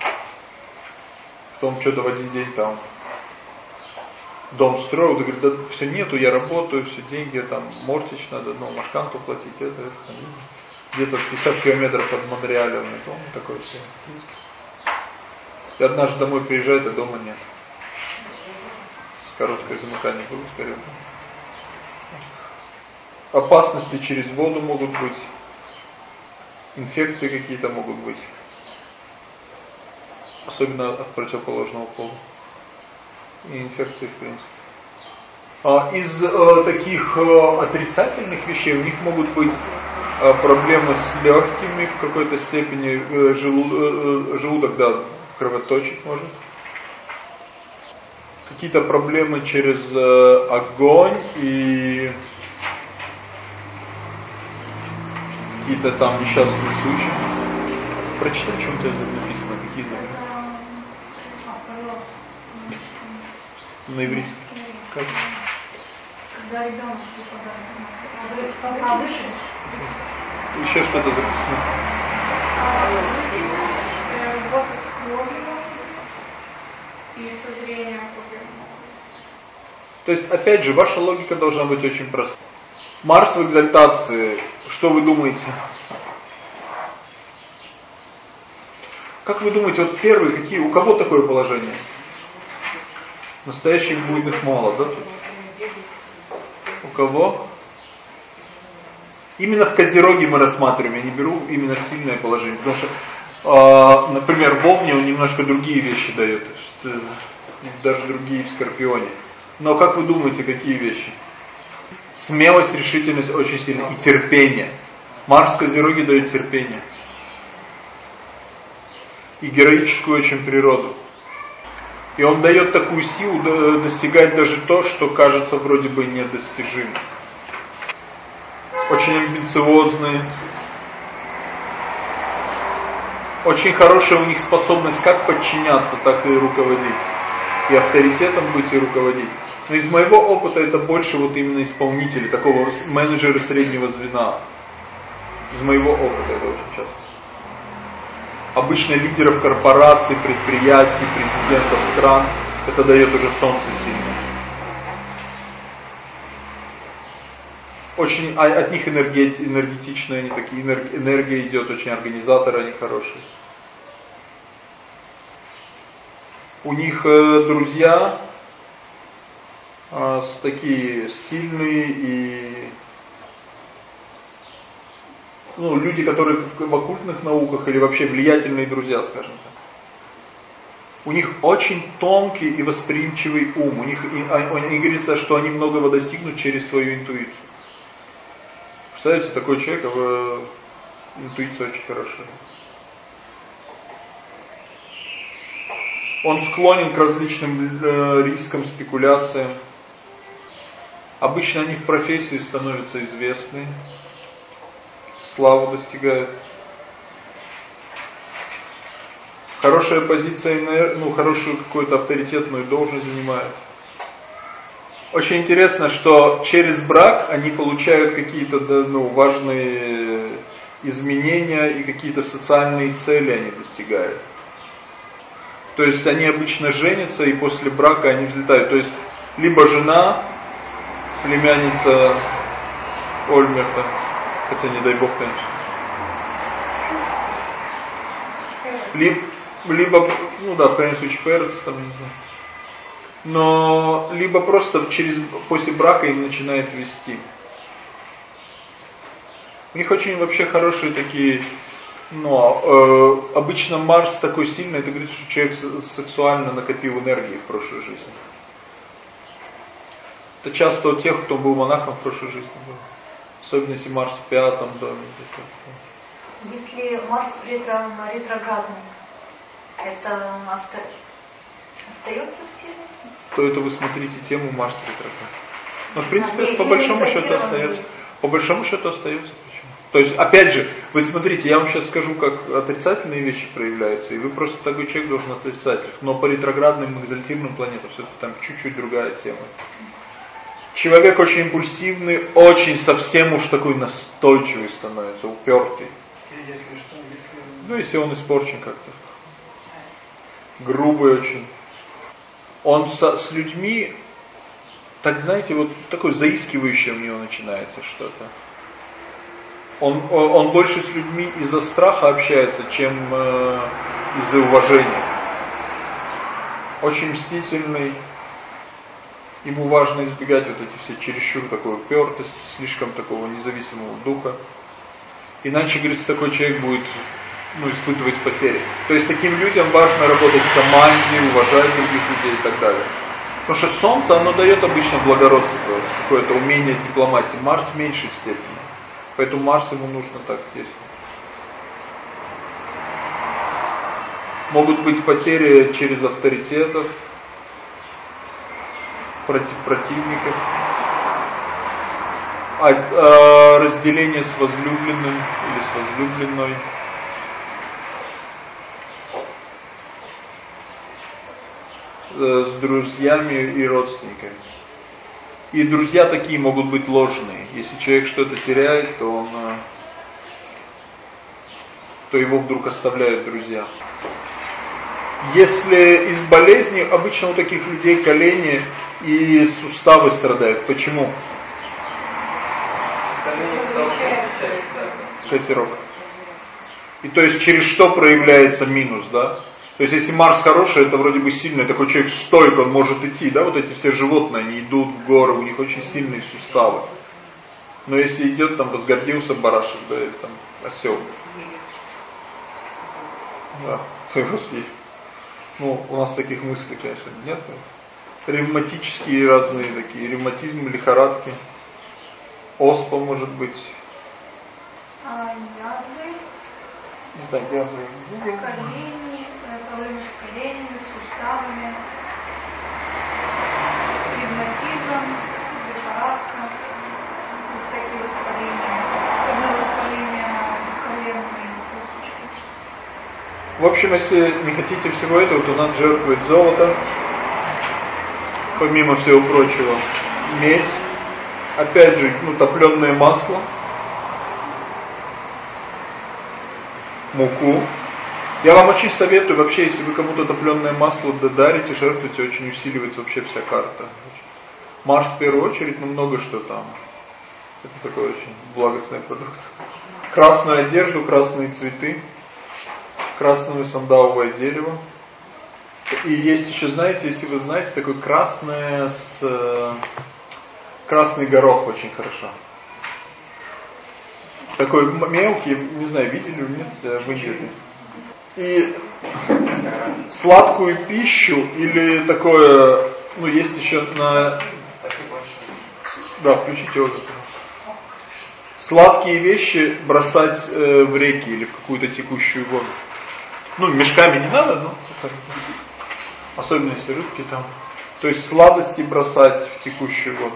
[SPEAKER 1] Потом что-то в один день там дом строил, да говорит, да все нету, я работаю, все деньги, там мортич надо, ну, машканту платить, это, это. Где-то пятьдесят километров от Монреаля, дом такой все. И однажды домой приезжает, а дома нет. Короткое замыкание было, скорее. Опасности через воду могут быть. Инфекции какие-то могут быть. Особенно от противоположного пола. И инфекции в принципе. А из э, таких э, отрицательных вещей у них могут быть э, проблемы с легкими в какой-то степени. Э, желудок, э, желудок, да, кровоточить может. Какие-то проблемы через э, огонь и какие-то там несчастные случаи. Прочитай, о чем у тебя написано, какие знания. На иврите. Как?
[SPEAKER 2] Когда ребенок попадает,
[SPEAKER 1] еще что-то записано.
[SPEAKER 2] Вот с кровью и со зрением.
[SPEAKER 1] То есть, опять же, ваша логика должна быть очень проста. Марс в экзальтации, что вы думаете? Как вы думаете, вот первые какие, у кого такое положение? Настоящих буйных мало, да? У кого? Именно в Козероге мы рассматриваем, я не беру именно сильное положение, потому что, э, например, в Овне он немножко другие вещи дает, то есть, э, даже другие в Скорпионе. Но как вы думаете, какие вещи? Смелость, решительность очень сильно и терпение. Марс в Козероге дает терпение. И героическую очень природу. И он дает такую силу достигать даже то, что кажется вроде бы недостижимым. Очень амбициозные. Очень хорошая у них способность как подчиняться, так и руководить. И авторитетом быть, и руководить. Но из моего опыта это больше вот именно исполнители, такого менеджера среднего звена. Из моего опыта это очень часто. Обычно лидеров корпораций, предприятий, президентов стран, это дает уже солнце сильно. Очень от них энергет, энергетичные, они такие, энергия идет, очень организаторы, они хорошие. У них э, друзья э, с такие сильные и ну, люди, которые в оккультных науках или вообще влиятельные друзья, скажем так. У них очень тонкий и восприимчивый ум. У них и, они говорится, что они многого достигнут через свою интуицию. Представляете, такой человек, его интуиция очень хорошая. Он склонен к различным э, рискам, спекуляциям. Обычно они в профессии становятся известны, славу достигают. Хорошая позиция, ну, хорошую какую-то авторитетную должность занимают. Очень интересно, что через брак они получают какие-то, ну, важные изменения и какие-то социальные цели они достигают. То есть они обычно женятся и после брака они взлетают. То есть либо жена, племянница Ольмерта, хотя не дай бог, конечно. Либо, либо ну да, в крайнем случае Перец, там, не знаю. Но либо просто через, после брака им начинает вести. У них очень вообще хорошие такие, но э, обычно Марс такой сильный, это говорит, что человек сексуально накопил энергии в прошлой жизни. Это часто у тех, кто был монахом в прошлой жизни был. Особенно если Марс в пятом доме.
[SPEAKER 2] Если Марс ретро, ретроградный, это оста... остается в силе?
[SPEAKER 1] То это вы смотрите тему Марс ретроградный. Но в принципе а, по большому счету остается. По большому счету остается. То есть, опять же, вы смотрите, я вам сейчас скажу, как отрицательные вещи проявляются, и вы просто такой человек должен отрицать их. Но по ретроградным экзальтированным планетам все-таки там чуть-чуть другая тема. Человек очень импульсивный, очень совсем уж такой настойчивый становится, упертый. Ну, если он испорчен как-то. Грубый очень. Он со, с людьми, так знаете, вот такое заискивающее у него начинается что-то. Он, он больше с людьми из-за страха общается, чем э, из-за уважения. Очень мстительный. Ему важно избегать вот эти все чересчур такой упертости, слишком такого независимого духа. Иначе, говорится, такой человек будет ну, испытывать потери. То есть таким людям важно работать в команде, уважать других людей и так далее. Потому что Солнце, оно дает обычно благородство, какое-то умение дипломатии. Марс в меньшей степени. Поэтому Марс ему нужно так действовать. Могут быть потери через авторитетов, против противников, а, а, разделение с возлюбленным или с возлюбленной. С друзьями и родственниками. И друзья такие могут быть ложные. Если человек что-то теряет, то он, то его вдруг оставляют друзья. Если из болезни, обычно у таких людей колени и суставы страдают. Почему? Козерог. И то есть через что проявляется минус, да? То есть если Марс хороший, это вроде бы сильный, такой человек стойк, он может идти, да? Вот эти все животные, они идут в горы, у них очень сильные суставы. Но если идет, там, возгордился барашек, да, или там осел. Да, его съесть. Ну, у нас таких мыслей, конечно, нет. Ревматические разные такие, ревматизм, лихорадки. Оспа может быть.
[SPEAKER 2] А язвы?
[SPEAKER 1] Не знаю, язвы.
[SPEAKER 2] Колени, проблемы с коленями, с суставами. Ревматизм, лихорадка, всякие воспаления. Особенно воспаления колен.
[SPEAKER 1] В общем, если не хотите всего этого, то надо жертвовать золото, помимо всего прочего, медь, опять же, ну, топленое масло, муку. Я вам очень советую, вообще, если вы кому-то топленое масло дарите, жертвуете, очень усиливается вообще вся карта. Марс в первую очередь, но много что там. Это такой очень благостный продукт. Красную одежду, красные цветы. Красное сандаловое дерево. И есть еще, знаете, если вы знаете, такое красное с... Э, красный горох очень хорошо. Такой мелкий, не знаю, видели или нет, в Индии. И сладкую пищу или такое, ну есть еще на... Да, включите его. Сладкие вещи бросать э, в реки или в какую-то текущую воду. Ну, мешками не надо, но... Особенно если рыбки там. То есть сладости бросать в текущие годы.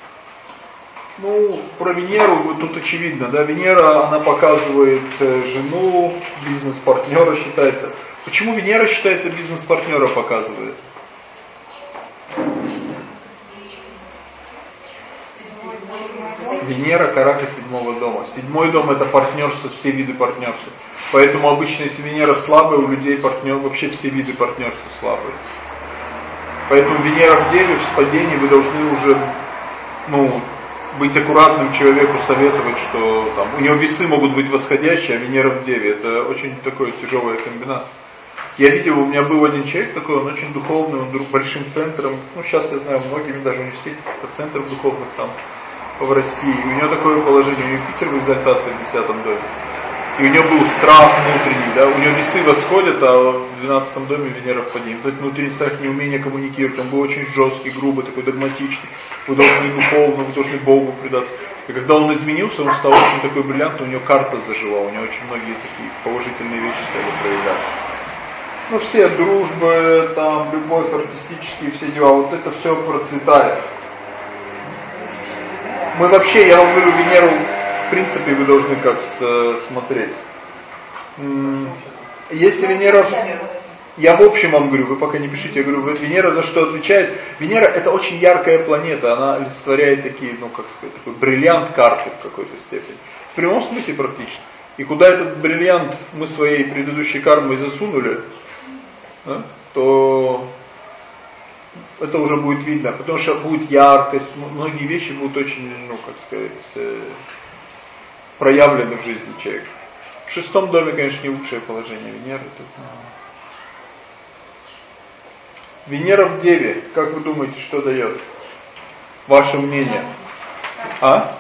[SPEAKER 1] Ну, про Венеру вот тут очевидно, да, Венера, она показывает жену, бизнес-партнера считается. Почему Венера считается бизнес-партнера показывает? Венера, карака седьмого дома. Седьмой дом — это партнерство, все виды партнерства. Поэтому обычно, если Венера слабая, у людей партнер, вообще все виды партнерства слабые. Поэтому Венера в Деве, в падении, вы должны уже, ну, быть аккуратным человеку, советовать, что там, у него весы могут быть восходящие, а Венера в Деве. Это очень такая тяжелая комбинация. Я видел, у меня был один человек такой, он очень духовный, он вдруг большим центром, ну сейчас я знаю, многими даже университетов, центров духовных там в России. И у него такое положение, у Юпитер в экзальтации в десятом доме. И у него был страх внутренний, да, у него весы восходят, а в двенадцатом доме Венера в падении. Вот внутренний страх, неумение коммуникировать, он был очень жесткий, грубый, такой догматичный. Вы должны духовно, вы должны Богу предаться. И когда он изменился, он стал очень такой бриллиантный, у него карта зажила, у него очень многие такие положительные вещи стали проявляться. Ну все, дружбы, там, любовь, артистические все дела, вот это все процветает. Мы вообще, я вам говорю, Венеру, в принципе, вы должны как смотреть. Если Венера... Я в общем вам говорю, вы пока не пишите, я говорю, Венера за что отвечает? Венера — это очень яркая планета, она олицетворяет такие, ну как сказать, такой бриллиант карты в какой-то степени. В прямом смысле практически. И куда этот бриллиант мы своей предыдущей кармой засунули, да, то это уже будет видно, потому что будет яркость, многие вещи будут очень, ну как сказать, проявлены в жизни человека. В шестом доме, конечно, не лучшее положение Венеры. Венера в Деве, как вы думаете, что дает? Ваше мнение? А?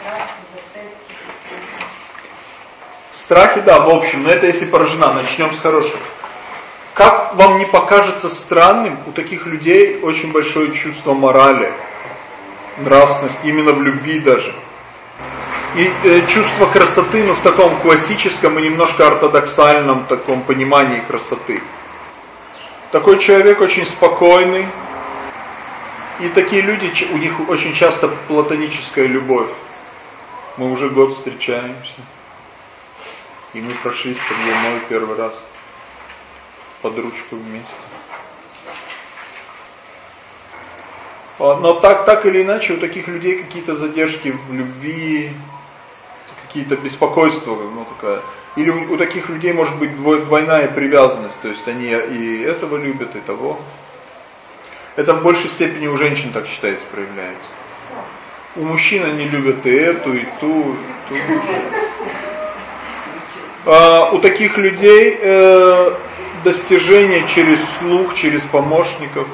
[SPEAKER 1] Страхи, да, в общем, но это если поражена. Начнем с хорошего. Как вам не покажется странным, у таких людей очень большое чувство морали, нравственности, именно в любви даже. И э, чувство красоты, но в таком классическом и немножко ортодоксальном таком понимании красоты. Такой человек очень спокойный. И такие люди, у них очень часто платоническая любовь. Мы уже год встречаемся. И мы прошли с Ильей первый раз под ручку вместе. Но так, так или иначе у таких людей какие-то задержки в любви, какие-то беспокойства, ну такая. Или у, у таких людей может быть двойная привязанность, то есть они и этого любят, и того. Это в большей степени у женщин, так считается, проявляется. У мужчин они любят и эту, и ту, и ту. А, у таких людей э, достижение через слух, через помощников,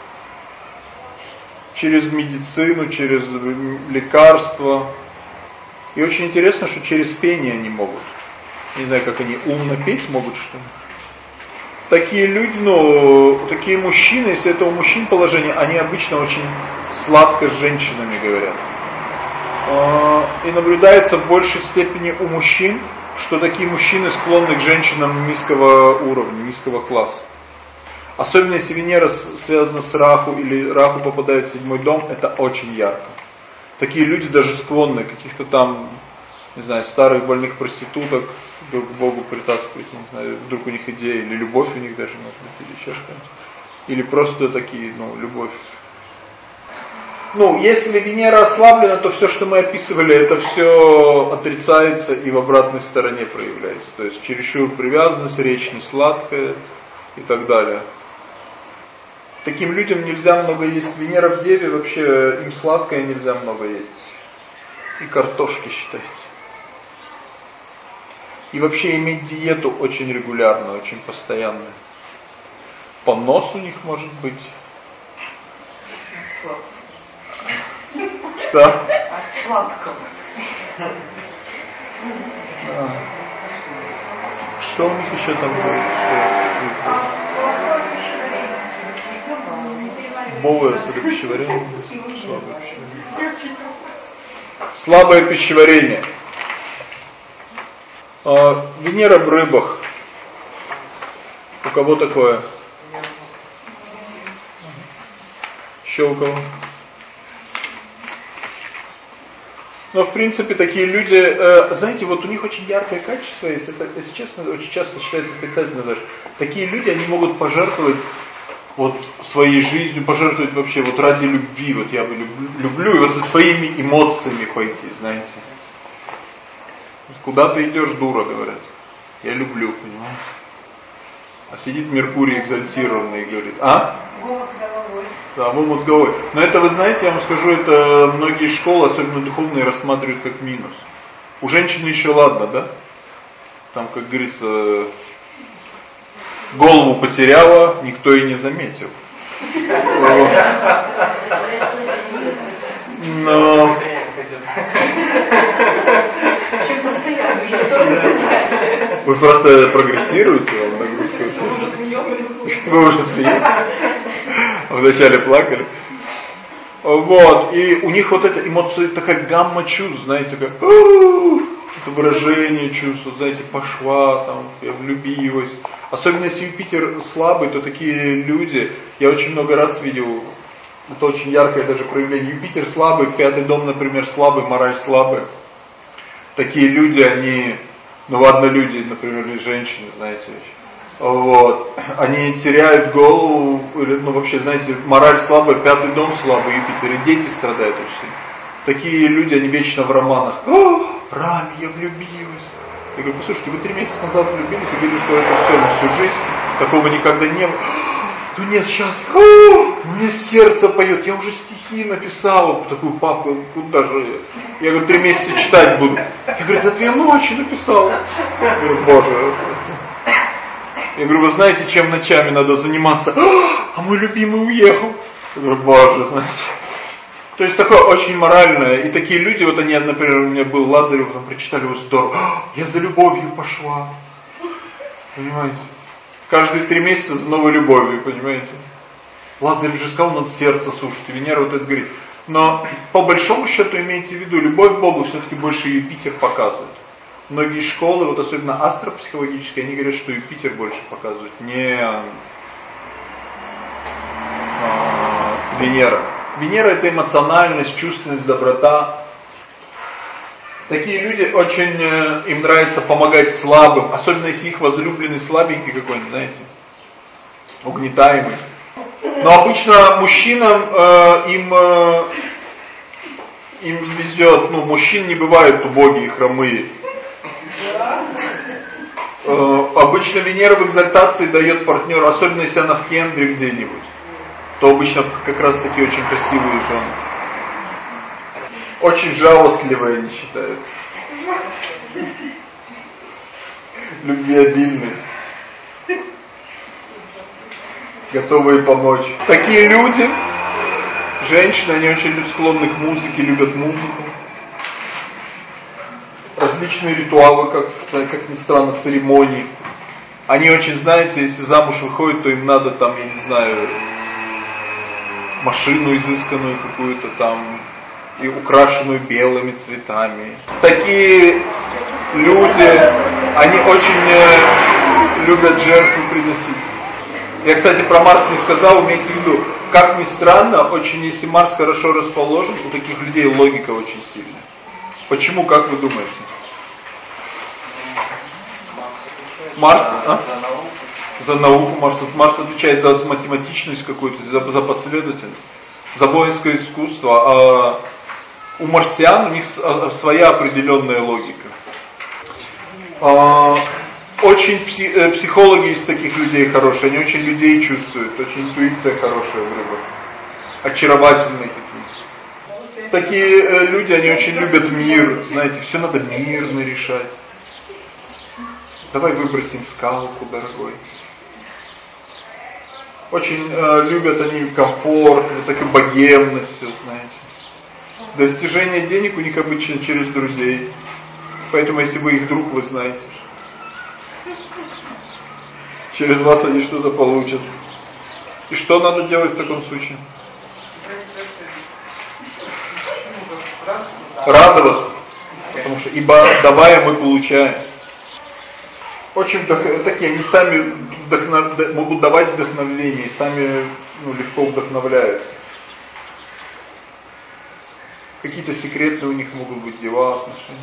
[SPEAKER 1] через медицину, через лекарства. И очень интересно, что через пение они могут. Не знаю, как они умно петь могут, что ли. Такие люди, ну, такие мужчины, если это у мужчин положение, они обычно очень сладко с женщинами говорят. И наблюдается в большей степени у мужчин, что такие мужчины склонны к женщинам низкого уровня, низкого класса. Особенно если Венера связана с Раху или Раху попадает в седьмой дом, это очень ярко. Такие люди даже склонны каких-то там, не знаю, старых больных проституток друг к Богу притаскивать, не знаю, вдруг у них идея, или любовь у них даже может быть, или еще что-нибудь. Или просто такие, ну, любовь. Ну, если Венера ослаблена, то все, что мы описывали, это все отрицается и в обратной стороне проявляется. То есть чересчур привязанность, речь не сладкая и так далее. Таким людям нельзя много есть. Венера в Деве, вообще им сладкое нельзя много есть. И картошки, считайте. И вообще иметь диету очень регулярную, очень постоянную. Понос у них может быть. Что?
[SPEAKER 3] От сладкого.
[SPEAKER 1] А. Что у них еще там будет? Бовое пищеварение. Слабое пищеварение. Слабое пищеварение. А, Венера в рыбах. У кого такое? Еще у кого? Но в принципе такие люди, э, знаете, вот у них очень яркое качество, если, это, если честно, очень часто считается отрицательно даже. Такие люди, они могут пожертвовать вот своей жизнью, пожертвовать вообще вот ради любви, вот я бы люблю, люблю и вот за своими эмоциями пойти, знаете. Куда ты идешь, дура, говорят. Я люблю, понимаете. А сидит Меркурий экзальтированный и говорит, а?
[SPEAKER 2] Голос головой.
[SPEAKER 1] Да, омут с головой. Но это, вы знаете, я вам скажу, это многие школы, особенно духовные, рассматривают как минус. У женщины еще ладно, да? Там, как говорится, голову потеряла, никто и не заметил. Но... Вы просто прогрессируете, вам нагрузка очень. Вы уже смеетесь. Вначале плакали. Вот, и у них вот эта эмоция, такая гамма чувств, знаете, как это выражение чувств, знаете, пошла, там, я влюбилась. Особенно если Юпитер слабый, то такие люди, я очень много раз видел, это очень яркое даже проявление. Юпитер слабый, пятый дом, например, слабый, мораль слабая. Такие люди, они, ну ладно, люди, например, или женщины, знаете, вот, они теряют голову, ну вообще, знаете, мораль слабая, пятый дом слабый, Юпитер, и дети страдают очень. Такие люди, они вечно в романах. О, Рами, я влюбилась. Я говорю, послушайте, вы три месяца назад влюбились и говорили, что это все на всю жизнь, такого никогда не было. Ну нет, сейчас, о, у меня сердце поет, я уже стихи написала, такую папу, куда же я? Я говорю, три месяца читать буду. Я говорю, за две ночи написала. Я говорю, боже. Я говорю, вы знаете, чем ночами надо заниматься? А мой любимый уехал. Я говорю, боже, знаете. То есть такое очень моральное. И такие люди, вот они, например, у меня был Лазарев, там прочитали его здорово. Я за любовью пошла. Понимаете? Каждые три месяца за новой любовью, понимаете? Лазарев же сказал, надо сердце сушить. И Венера вот это говорит. Но по большому счету имейте в виду, любовь к Богу все-таки больше Юпитер показывает. Многие школы, вот особенно астропсихологические, они говорят, что Юпитер больше показывает, не а, Венера. Венера это эмоциональность, чувственность, доброта. Такие люди очень, им нравится помогать слабым, особенно если их возлюбленный слабенький какой-нибудь, знаете, угнетаемый. Но обычно мужчинам э, им, э, им везет, ну мужчин не бывают убогие, хромые. Э, обычно Венера в экзальтации дает партнеру, особенно если она в кендре где-нибудь, то обычно как раз таки очень красивые жены. Очень жалостливые они считают. Любвеобильные. Готовые помочь. Такие люди, женщины, они очень склонны к музыке, любят музыку. Различные ритуалы, как, как ни странно, церемонии. Они очень, знаете, если замуж выходят, то им надо там, я не знаю, машину изысканную какую-то там, и украшенную белыми цветами. Такие люди, они очень э, любят жертву приносить. Я, кстати, про Марс не сказал, имейте в виду, как ни странно, очень, если Марс хорошо расположен, у таких людей логика очень сильная. Почему, как вы думаете? Марс, а? За науку. Марс, Марс отвечает за математичность какую-то, за, за последовательность, за воинское искусство. А у марсиан у них своя определенная логика. А, очень пси, психологи из таких людей хорошие, они очень людей чувствуют, очень интуиция хорошая в рыбах, очаровательные такие. Такие э, люди, они очень любят мир, знаете, все надо мирно решать. Давай выбросим скалку, дорогой. Очень э, любят они комфорт, вот такую богемность, все, знаете. Достижение денег у них обычно через друзей. Поэтому, если вы их друг, вы знаете, через вас они что-то получат. И что надо делать в таком случае? Радоваться. Потому что ибо давая мы получаем. Очень такие, они сами вдохнов... могут давать вдохновение, и сами ну, легко вдохновляются. Какие-то секретные у них могут быть дела, отношения.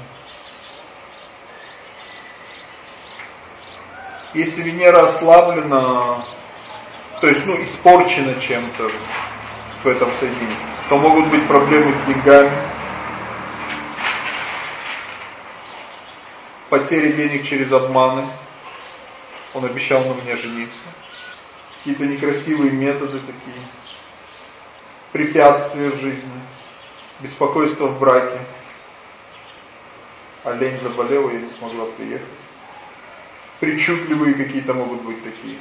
[SPEAKER 1] Если Венера ослаблена, то есть, ну, испорчена чем-то в этом соединении, то могут быть проблемы с деньгами, потери денег через обманы. Он обещал на мне жениться. Какие-то некрасивые методы такие, препятствия в жизни, беспокойство в браке. Олень заболела, я не смогла приехать. Причудливые какие-то могут быть такие.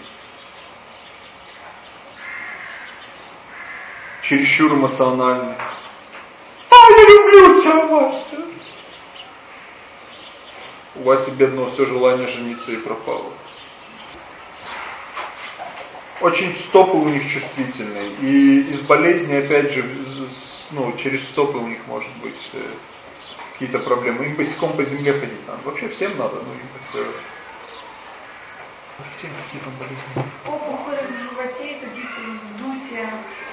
[SPEAKER 1] Чересчур эмоциональные. А, я люблю тебя, Вася. У Васи бедного все желание жениться и пропало. Очень стопы у них чувствительные. И из болезни, опять же, ну, через стопы у них может быть э, какие-то проблемы. Им босиком по земле ходить надо. Вообще всем надо, но им как-то... Какие там болезни?
[SPEAKER 2] Опухоли в животе, какие-то вздутия,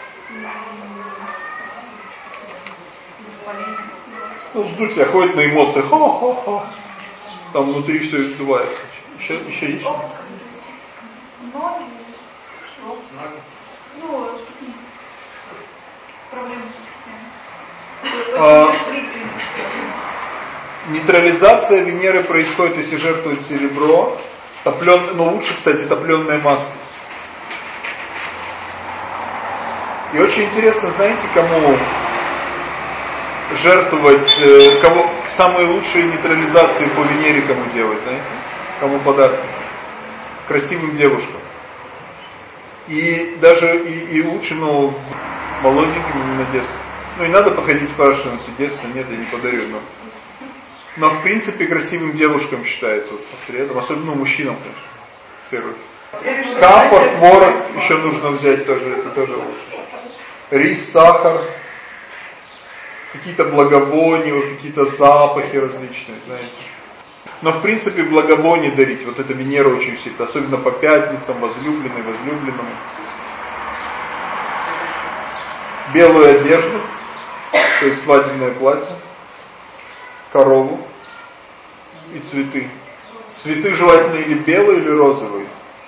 [SPEAKER 2] воспаление.
[SPEAKER 1] Ну, вздутие, ходит на эмоциях. Хо-хо-хо. Там внутри все издувается. Еще, еще есть?
[SPEAKER 2] Ноги. Ну, проблемы.
[SPEAKER 1] А, нейтрализация Венеры происходит, если жертвует серебро. Топлен, но лучше, кстати, топленое масло. И очень интересно, знаете, кому жертвовать, кому самые лучшие нейтрализации по Венере кому делать, знаете? Кому подарки? Красивым девушкам. И даже и, и лучше, ну, молоденьким, не детством. Ну, и надо походить спрашивать, детство, нет, я не подарю, но... Но в принципе красивым девушкам считается вот, по средам, особенно ну, мужчинам, конечно, первый. Камфор, творог еще нужно взять тоже, это тоже лучше. Рис, сахар, какие-то благовония, вот, какие-то запахи различные, знаете. Но в принципе благовоние дарить, вот это Венера очень сильно, особенно по пятницам, возлюбленной, возлюбленному. Белую одежду, то есть свадебное платье. Корову и цветы. Цветы желательно или белые, или розовые.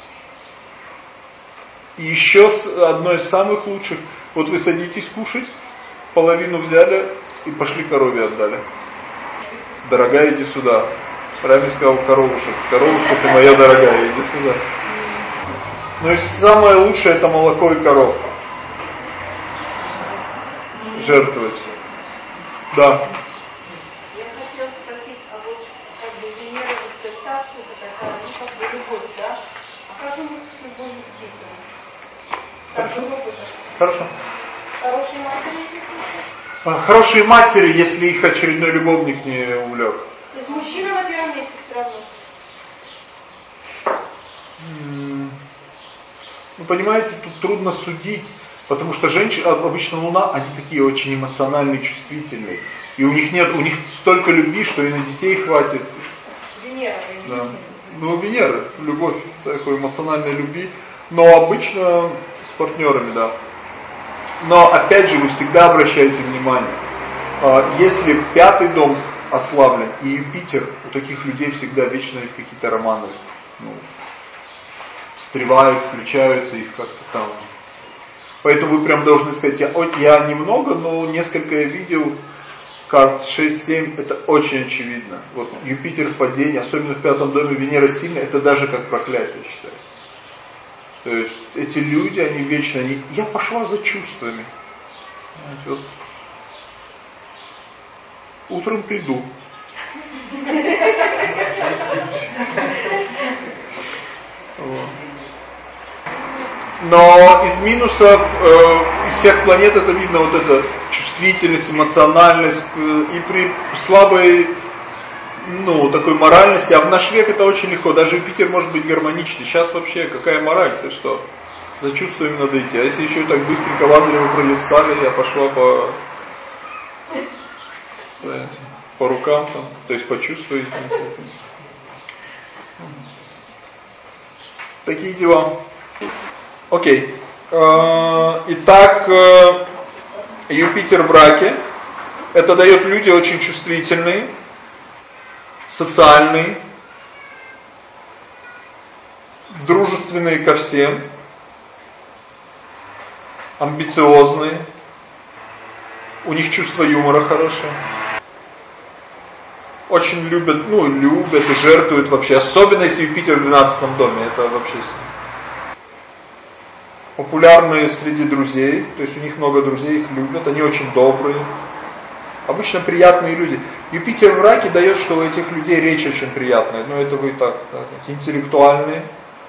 [SPEAKER 1] И еще одно из самых лучших. Вот вы садитесь кушать, половину взяли и пошли корове отдали. Дорогая, иди сюда. Правильно сказал коровушек. Коровушка, ты моя дорогая, иди сюда. Ну и самое лучшее это молоко и коров. Жертвовать. Да. Хорошо. Хорошо.
[SPEAKER 2] Хорошие матери?
[SPEAKER 1] Хорошие матери, если их очередной любовник не увлек.
[SPEAKER 2] То есть мужчина на первом месте все равно?
[SPEAKER 1] Ну, понимаете, тут трудно судить, потому что женщины, обычно Луна, они такие очень эмоциональные, чувствительные. И у них нет, у них столько любви, что и на детей хватит.
[SPEAKER 2] Венера.
[SPEAKER 1] Да. Ну, Венера, любовь, такой эмоциональной любви. Но обычно с партнерами, да. Но опять же, вы всегда обращаете внимание, если пятый дом ослаблен и Юпитер, у таких людей всегда вечно есть какие-то романы, ну, встревают, включаются их как-то там. Поэтому вы прям должны сказать, я, я немного, но несколько я видел, карт шесть-семь, это очень очевидно. Вот Юпитер в падении, особенно в пятом доме, Венера сильная, это даже как проклятие считается. То есть эти люди, они вечно, они, я пошла за чувствами. Вот. Утром приду. Вот. Но из минусов, э, из всех планет это видно, вот эта чувствительность, эмоциональность, э, и при слабой, ну, такой моральности, а в наш век это очень легко, даже Юпитер может быть гармоничный. Сейчас вообще какая мораль, ты что? За чувствами надо идти. А если еще так быстренько Лазарева пролистали, я пошла по, по рукам, там, то есть почувствовать. Такие дела. Окей. Итак, Юпитер в раке. Это дает люди очень чувствительные, социальные, дружественные ко всем, амбициозные, у них чувство юмора хорошее. Очень любят, ну, любят и жертвуют вообще, особенно если Юпитер в двенадцатом доме, это вообще популярные среди друзей, то есть у них много друзей, их любят, они очень добрые, обычно приятные люди. Юпитер в раке дает, что у этих людей речь очень приятная, но это вы и так, да, интеллектуальные,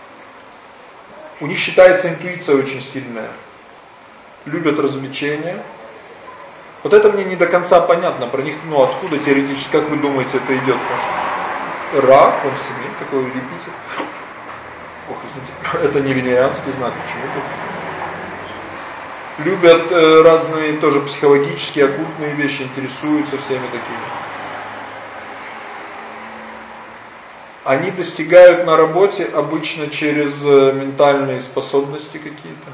[SPEAKER 1] у них считается интуиция очень сильная, любят развлечения. Вот это мне не до конца понятно, про них, ну откуда теоретически, как вы думаете, это идет? Рак, он семей, такой Юпитер. Ох, извините, это не венерианский знак, почему-то. Любят э, разные тоже психологические, оккультные вещи, интересуются всеми такими. Они достигают на работе обычно через э, ментальные способности какие-то,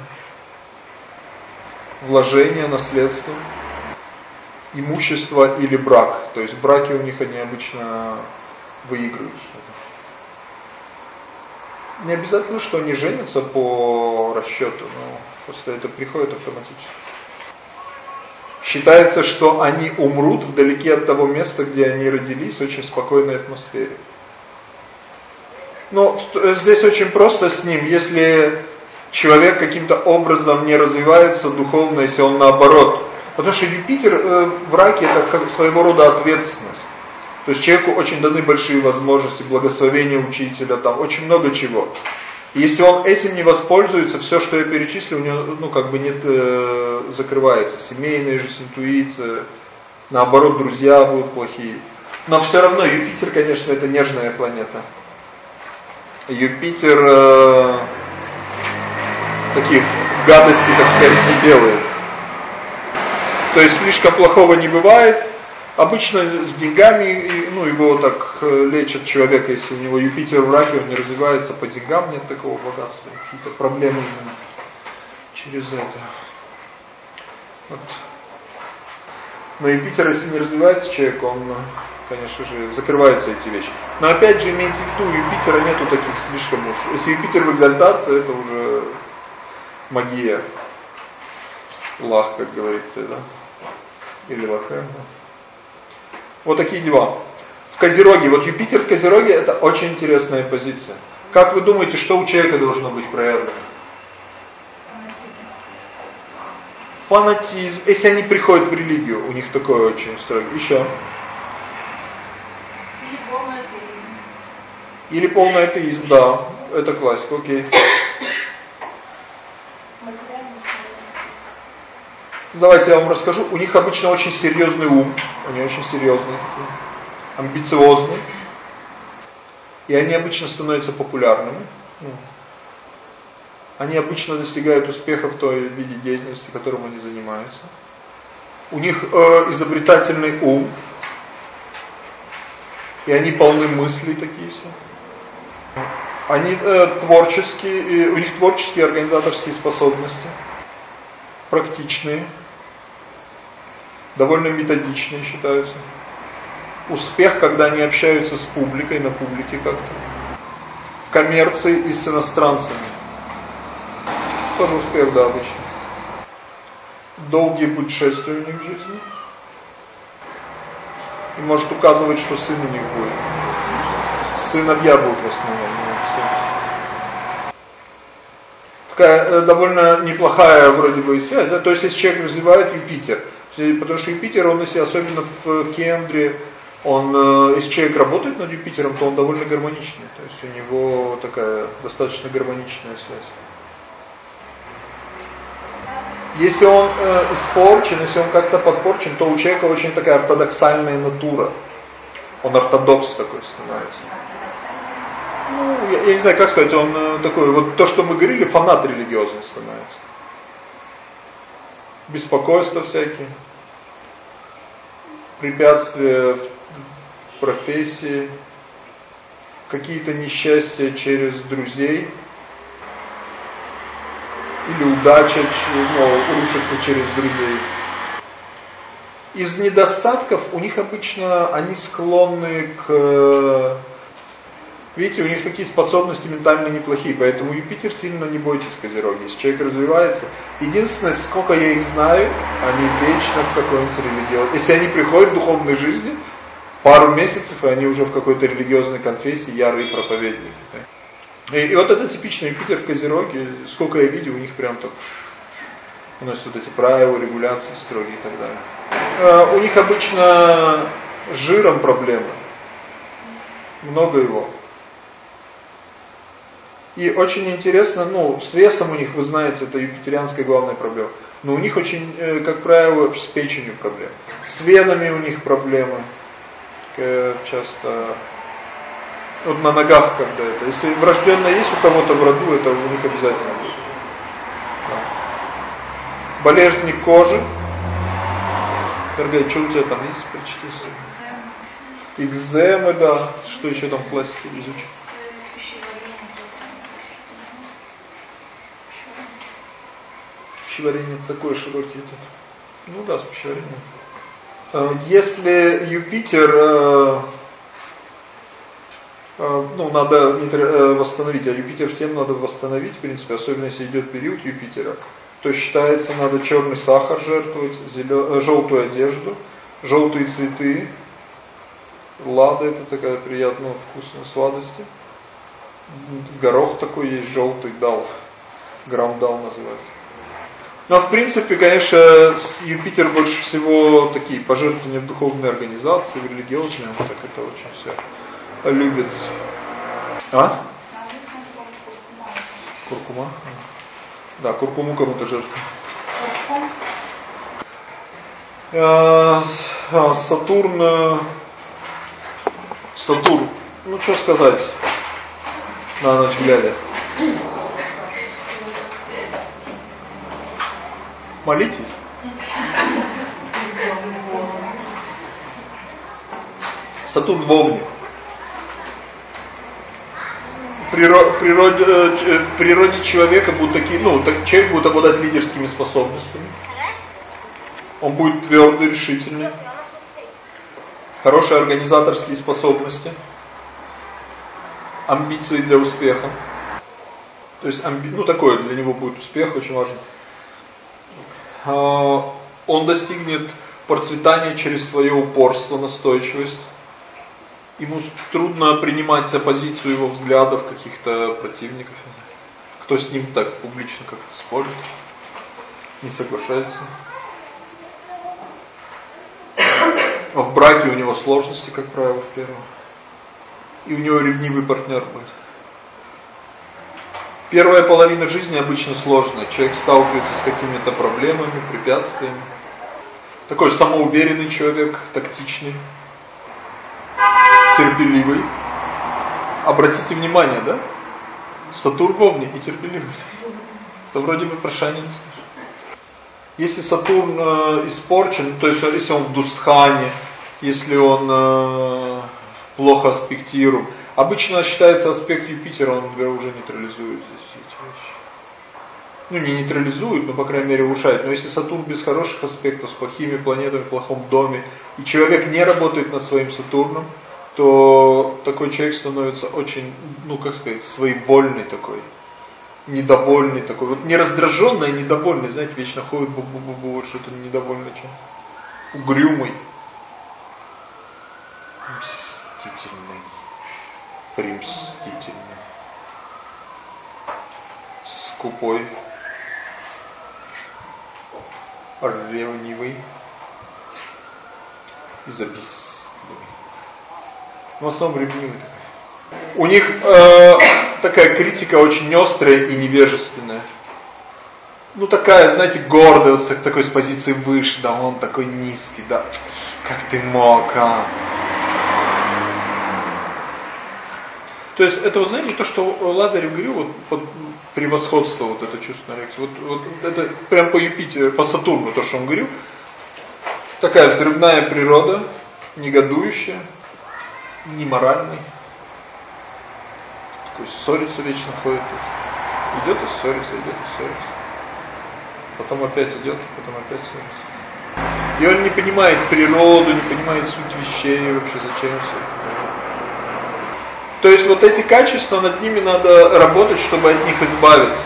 [SPEAKER 1] вложения, наследство, имущество или брак. То есть в браке у них они обычно выигрывают. Не обязательно, что они женятся по расчету, но просто это приходит автоматически. Считается, что они умрут вдалеке от того места, где они родились, в очень спокойной атмосфере. Но здесь очень просто с ним, если человек каким-то образом не развивается духовно, если он наоборот. Потому что Юпитер э, в раке это как своего рода ответственность. То есть человеку очень даны большие возможности, благословения учителя, там очень много чего. И если он этим не воспользуется, все, что я перечислил, у него, ну, как бы нет, э, закрывается. Семейная жизнь, интуиция, наоборот, друзья будут плохие. Но все равно Юпитер, конечно, это нежная планета. Юпитер э, таких гадостей, так сказать, не делает. То есть слишком плохого не бывает. Обычно с деньгами, ну, его так лечат человека, если у него Юпитер в раке, он не развивается по деньгам, нет такого богатства, какие-то проблемы именно через это. Вот. Но Юпитер, если не развивается человек, он, конечно же, закрываются эти вещи. Но опять же, имейте в виду, у Юпитера нету таких слишком уж. Если Юпитер в экзальтации, это уже магия. Лах, как говорится, да? Или лахем, да? Вот такие дела. В Козероге, вот Юпитер в Козероге, это очень интересная позиция. Как вы думаете, что у человека должно быть проявлено? Фанатизм. Если они приходят в религию, у них такое очень строгое. Еще.
[SPEAKER 3] Или полный атеизм.
[SPEAKER 1] Или полный атеизм, да. Это классика, окей. Давайте я вам расскажу. У них обычно очень серьезный ум. Они очень серьезные, такие, амбициозные. И они обычно становятся популярными. Они обычно достигают успеха в той виде деятельности, которым они занимаются. У них э, изобретательный ум. И они полны мыслей такие все. Они э, творческие, и у них творческие организаторские способности. Практичные. Довольно методичные считаются. Успех, когда они общаются с публикой, на публике как-то. Коммерции и с иностранцами. Тоже успех, да, обычно. Долгие путешествия у них в жизни. И может указывать, что сын у них будет. Сыновья будут в основном. Такая довольно неплохая вроде бы связь. Да? То есть если человек развивает Юпитер, потому что Юпитер, он если особенно в Кендре, он, если человек работает над Юпитером, то он довольно гармоничный. То есть у него такая достаточно гармоничная связь. Если он э, испорчен, если он как-то подпорчен, то у человека очень такая ортодоксальная натура. Он ортодокс такой становится. Ну, я, я не знаю, как сказать, он э, такой, вот то, что мы говорили, фанат религиозный становится. Беспокойства всякие, препятствия в профессии, какие-то несчастья через друзей, или удача, ну, рушится через друзей. Из недостатков у них обычно они склонны к... Видите, у них такие способности ментально неплохие, поэтому Юпитер сильно не бойтесь Козероги. Если человек развивается, единственное, сколько я их знаю, они вечно в какой-нибудь религиозной... Если они приходят в духовной жизни, пару месяцев, и они уже в какой-то религиозной конфессии ярые проповедники. И, и вот это типичный Юпитер в Козероге, сколько я видел, у них прям так... Уносят вот эти правила, регуляции строгие и так далее. Э, у них обычно с жиром проблемы. Много его. И очень интересно, ну, с весом у них, вы знаете, это юпитерианская главная проблема. Но у них очень, э, как правило, с печенью проблемы. С венами у них проблемы. Э, часто... Вот на ногах когда это. Если врожденно есть у кого-то в роду, это у них обязательно будет. Да. Болезни кожи. Дорогая, что у тебя там есть? Прочти. Экземы, да. Что еще там в классике изучить? Пищеварение такой широкий. Ну да, с пищеварением. Если Юпитер, ну надо восстановить, а Юпитер всем надо восстановить, в принципе, особенно если идет период Юпитера, то считается, надо черный сахар жертвовать, зелё... желтую одежду, желтые цветы, лада, это такая приятная вкусная сладость. Горох такой есть, желтый, дал, грамдал называется. Но в принципе, конечно, Юпитер больше всего такие пожертвования в духовные организации, в религиозные, он так это очень все любит. А? Куркума? Да, куркуму кому-то жертвует. Сатурн, Сатурн, ну что сказать, на ночь глядя. Молитесь. Сатурн в Овне. В природе, в природе человека будут такие, ну, человек будет обладать лидерскими способностями. Он будет твердый, решительный. Хорошие организаторские способности. Амбиции для успеха. То есть, амби... ну, такое для него будет успех, очень важно. Он достигнет процветания через свое упорство, настойчивость. Ему трудно принимать оппозицию его взглядов каких-то противников. Кто с ним так публично как-то спорит, не соглашается. В браке у него сложности, как правило, в первом. И у него ревнивый партнер будет. Первая половина жизни обычно сложная. Человек сталкивается с какими-то проблемами, препятствиями. Такой самоуверенный человек, тактичный, терпеливый. Обратите внимание, да? Сатурн в Овне и терпеливый. Это вроде бы про Шани не слышно. Если Сатурн э, испорчен, то есть если он в Дустхане, если он э, плохо аспектируем, обычно считается аспект Юпитера, он уже нейтрализует здесь эти вещи. Ну не нейтрализует, но по крайней мере улучшает. Но если Сатурн без хороших аспектов, с плохими планетами, в плохом доме, и человек не работает над своим Сатурном, то такой человек становится очень, ну как сказать, своевольный такой, недовольный такой. Вот не раздраженный, а недовольный, знаете, вечно ходит бу-бу-бу-бу, вот что-то недовольный чем. Угрюмый. Мстительный. Примстительный. Скупой. Ревнивый. Завистливый. В основном ревнивый. У них э, такая критика очень острая и невежественная. Ну такая, знаете, гордая, вот с такой с позиции выше, да, он такой низкий, да. Как ты мог, а? То есть это, вот знаете, то, что Лазарев говорил, вот под превосходство, вот это чувство реакции, вот, вот это прям по Юпитеру, по Сатурну, то, что он говорил. Такая взрывная природа, негодующая, неморальный. Такой ссорится вечно ходит. Идет и ссорится, идет и ссорится. Потом опять идет, потом опять ссорится. И он не понимает природу, не понимает суть вещей, вообще зачем все это. То есть вот эти качества, над ними надо работать, чтобы от них избавиться.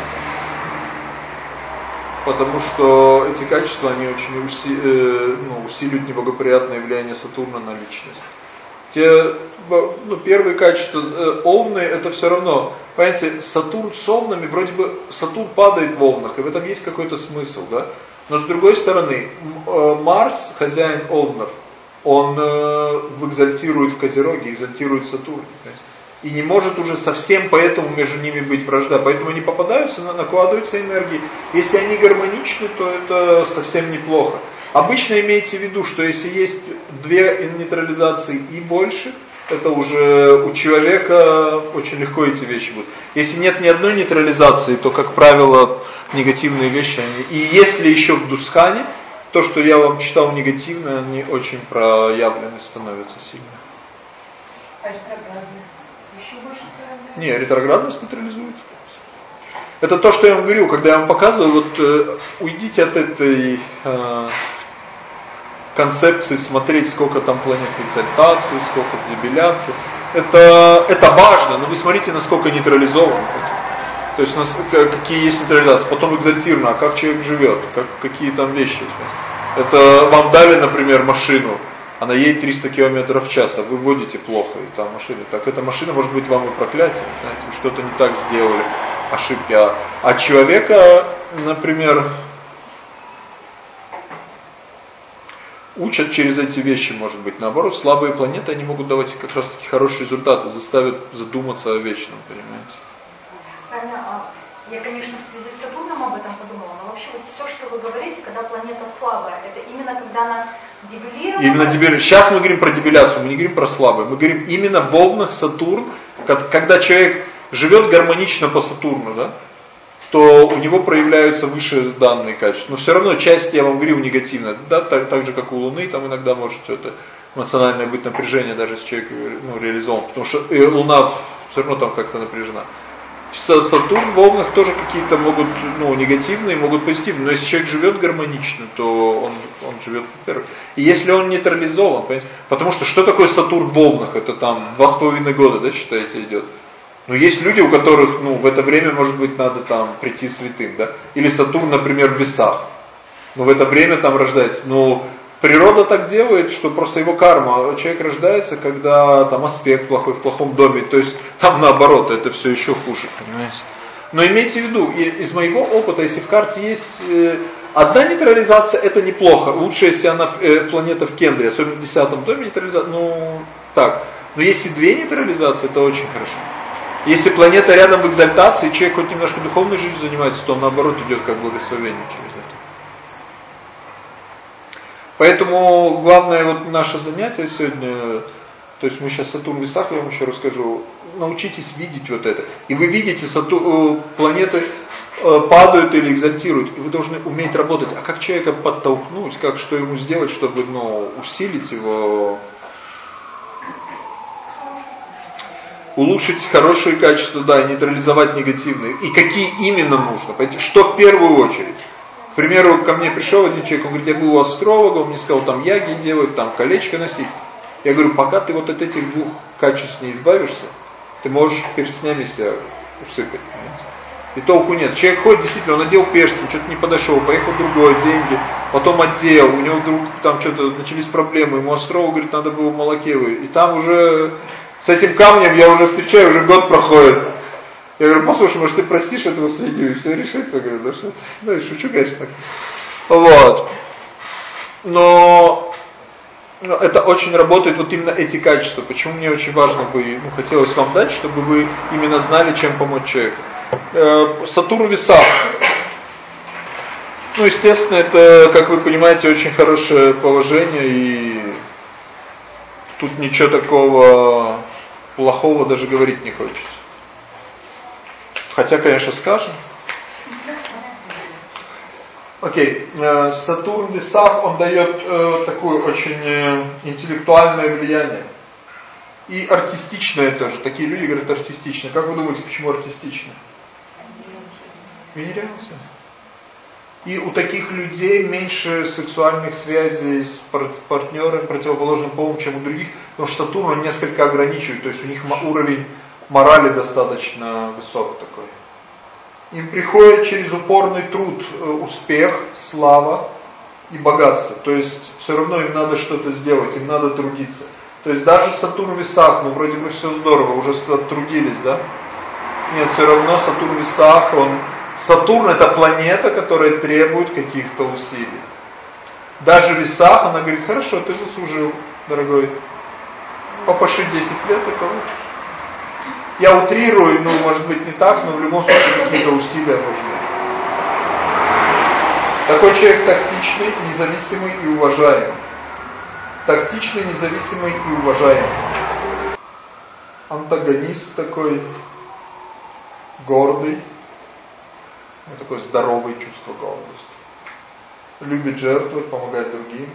[SPEAKER 1] Потому что эти качества, они очень уси, э, ну, усиливают неблагоприятное влияние Сатурна на личность. Те, ну, первые качества э, овны, это все равно, понимаете, Сатурн с овнами, вроде бы Сатурн падает в овнах, и в этом есть какой-то смысл, да? Но с другой стороны, э, Марс, хозяин овнов, он э, экзальтирует в Козероге, экзальтирует Сатурн. И не может уже совсем поэтому между ними быть вражда. Поэтому они попадаются, накладываются энергии. Если они гармоничны, то это совсем неплохо. Обычно имейте в виду, что если есть две нейтрализации и больше, это уже у человека очень легко эти вещи будут. Если нет ни одной нейтрализации, то, как правило, негативные вещи. Они... И если еще в Дусхане, то, что я вам читал негативно, они очень проявлены становятся сильно.
[SPEAKER 2] А ретроградность еще больше проявляется?
[SPEAKER 1] Не, ретроградность нейтрализует. Это то, что я вам говорю, когда я вам показываю, вот э, уйдите от этой э, концепции смотреть, сколько там планет экзальтации, сколько дебиляции. Это, это важно, но вы смотрите, насколько нейтрализован. То есть какие есть нейтрализации. Потом экзальтировано, а как человек живет, как, какие там вещи. Это вам дали, например, машину, она едет триста километров в час, а вы водите плохо, и там машина. Так эта машина может быть вам и проклятие, знаете, вы что-то не так сделали, ошибки. А, а человека, например, учат через эти вещи, может быть. Наоборот, слабые планеты, они могут давать как раз таки хорошие результаты, заставят задуматься о вечном, понимаете.
[SPEAKER 2] Правильно. Я, конечно, в связи с Сатурном об этом подумала, но вообще вот все, что вы говорите, когда планета слабая, это именно когда она дебилирована? Именно дебилирована.
[SPEAKER 1] Сейчас мы говорим про дебиляцию, мы не говорим про слабое. Мы говорим именно в волнах Сатурн, когда человек живет гармонично по Сатурну, да, то у него проявляются выше данные качества. Но все равно часть, я вам говорил, негативная. Да, так, так же, как у Луны, там иногда может это эмоциональное быть напряжение, даже если человек ну, реализован. Потому что и Луна все равно там как-то напряжена. Сатурн в волнах тоже какие-то могут, ну, негативные, могут позитивные. Но если человек живет гармонично, то он, он живет во-первых. И если он нейтрализован, понимаете? Потому что что такое Сатурн в волнах? Это там два с половиной года, да, считаете, идет. Но есть люди, у которых, ну, в это время, может быть, надо там прийти святым, да? Или Сатурн, например, в весах. Но в это время там рождается. Ну, природа так делает, что просто его карма. Человек рождается, когда там аспект плохой, в плохом доме. То есть там наоборот, это все еще хуже, понимаете? Но имейте в виду, из моего опыта, если в карте есть одна нейтрализация, это неплохо. Лучше, если она планета в Кендре, особенно в десятом доме нейтрализация, ну так. Но если две нейтрализации, это очень хорошо. Если планета рядом в экзальтации, человек хоть немножко духовной жизнью занимается, то он наоборот идет как благословение через это. Поэтому главное вот наше занятие сегодня, то есть мы сейчас Сатурн в весах, я вам еще расскажу, научитесь видеть вот это. И вы видите, Сатурн, планеты падают или экзальтируют, и вы должны уметь работать. А как человека подтолкнуть, как что ему сделать, чтобы ну, усилить его, улучшить хорошие качества, да, и нейтрализовать негативные. И какие именно нужно, понимаете? Что в первую очередь? К примеру, ко мне пришел один человек, он говорит, я был у астролога, он мне сказал, там яги делать, там колечко носить. Я говорю, пока ты вот от этих двух качеств не избавишься, ты можешь перстнями себя усыпать. Понимаете? И толку нет. Человек ходит, действительно, он надел перстень, что-то не подошел, поехал другое, деньги, потом одел, у него вдруг там что-то начались проблемы, ему астролог говорит, надо было в молоке выйти. И там уже с этим камнем я уже встречаю, уже год проходит. Я говорю, послушай, может ты простишь этого свидетеля, и все решится? Я говорю, да что ты? Ну и шучу, конечно, так. Вот. Но это очень работает, вот именно эти качества. Почему мне очень важно бы, ну, хотелось вам дать, чтобы вы именно знали, чем помочь человеку. Сатурн в весах. Ну, естественно, это, как вы понимаете, очень хорошее положение, и тут ничего такого плохого даже говорить не хочется. Хотя, конечно, скажем. Окей, okay. Сатурн в весах, он дает э, такое очень э, интеллектуальное влияние. И артистичное тоже. Такие люди говорят артистично. Как вы думаете, почему артистично? Венерианцы. И у таких людей меньше сексуальных связей с партнером противоположным полом, чем у других, потому что Сатурн он несколько ограничивает, то есть у них уровень морали достаточно высок такой. Им приходит через упорный труд успех, слава и богатство. То есть все равно им надо что-то сделать, им надо трудиться. То есть даже Сатурн в весах, ну вроде бы все здорово, уже трудились, да? Нет, все равно Сатурн в весах, он... Сатурн это планета, которая требует каких-то усилий. Даже в весах она говорит, хорошо, ты заслужил, дорогой. Попаши десять лет и получишь. Я утрирую, ну может быть не так, но в любом случае какие-то усилия нужны. Такой человек тактичный, независимый и уважаемый. Тактичный, независимый и уважаемый. Антагонист такой, гордый. Такое здоровое чувство гордости. Любит жертвовать, помогать другим.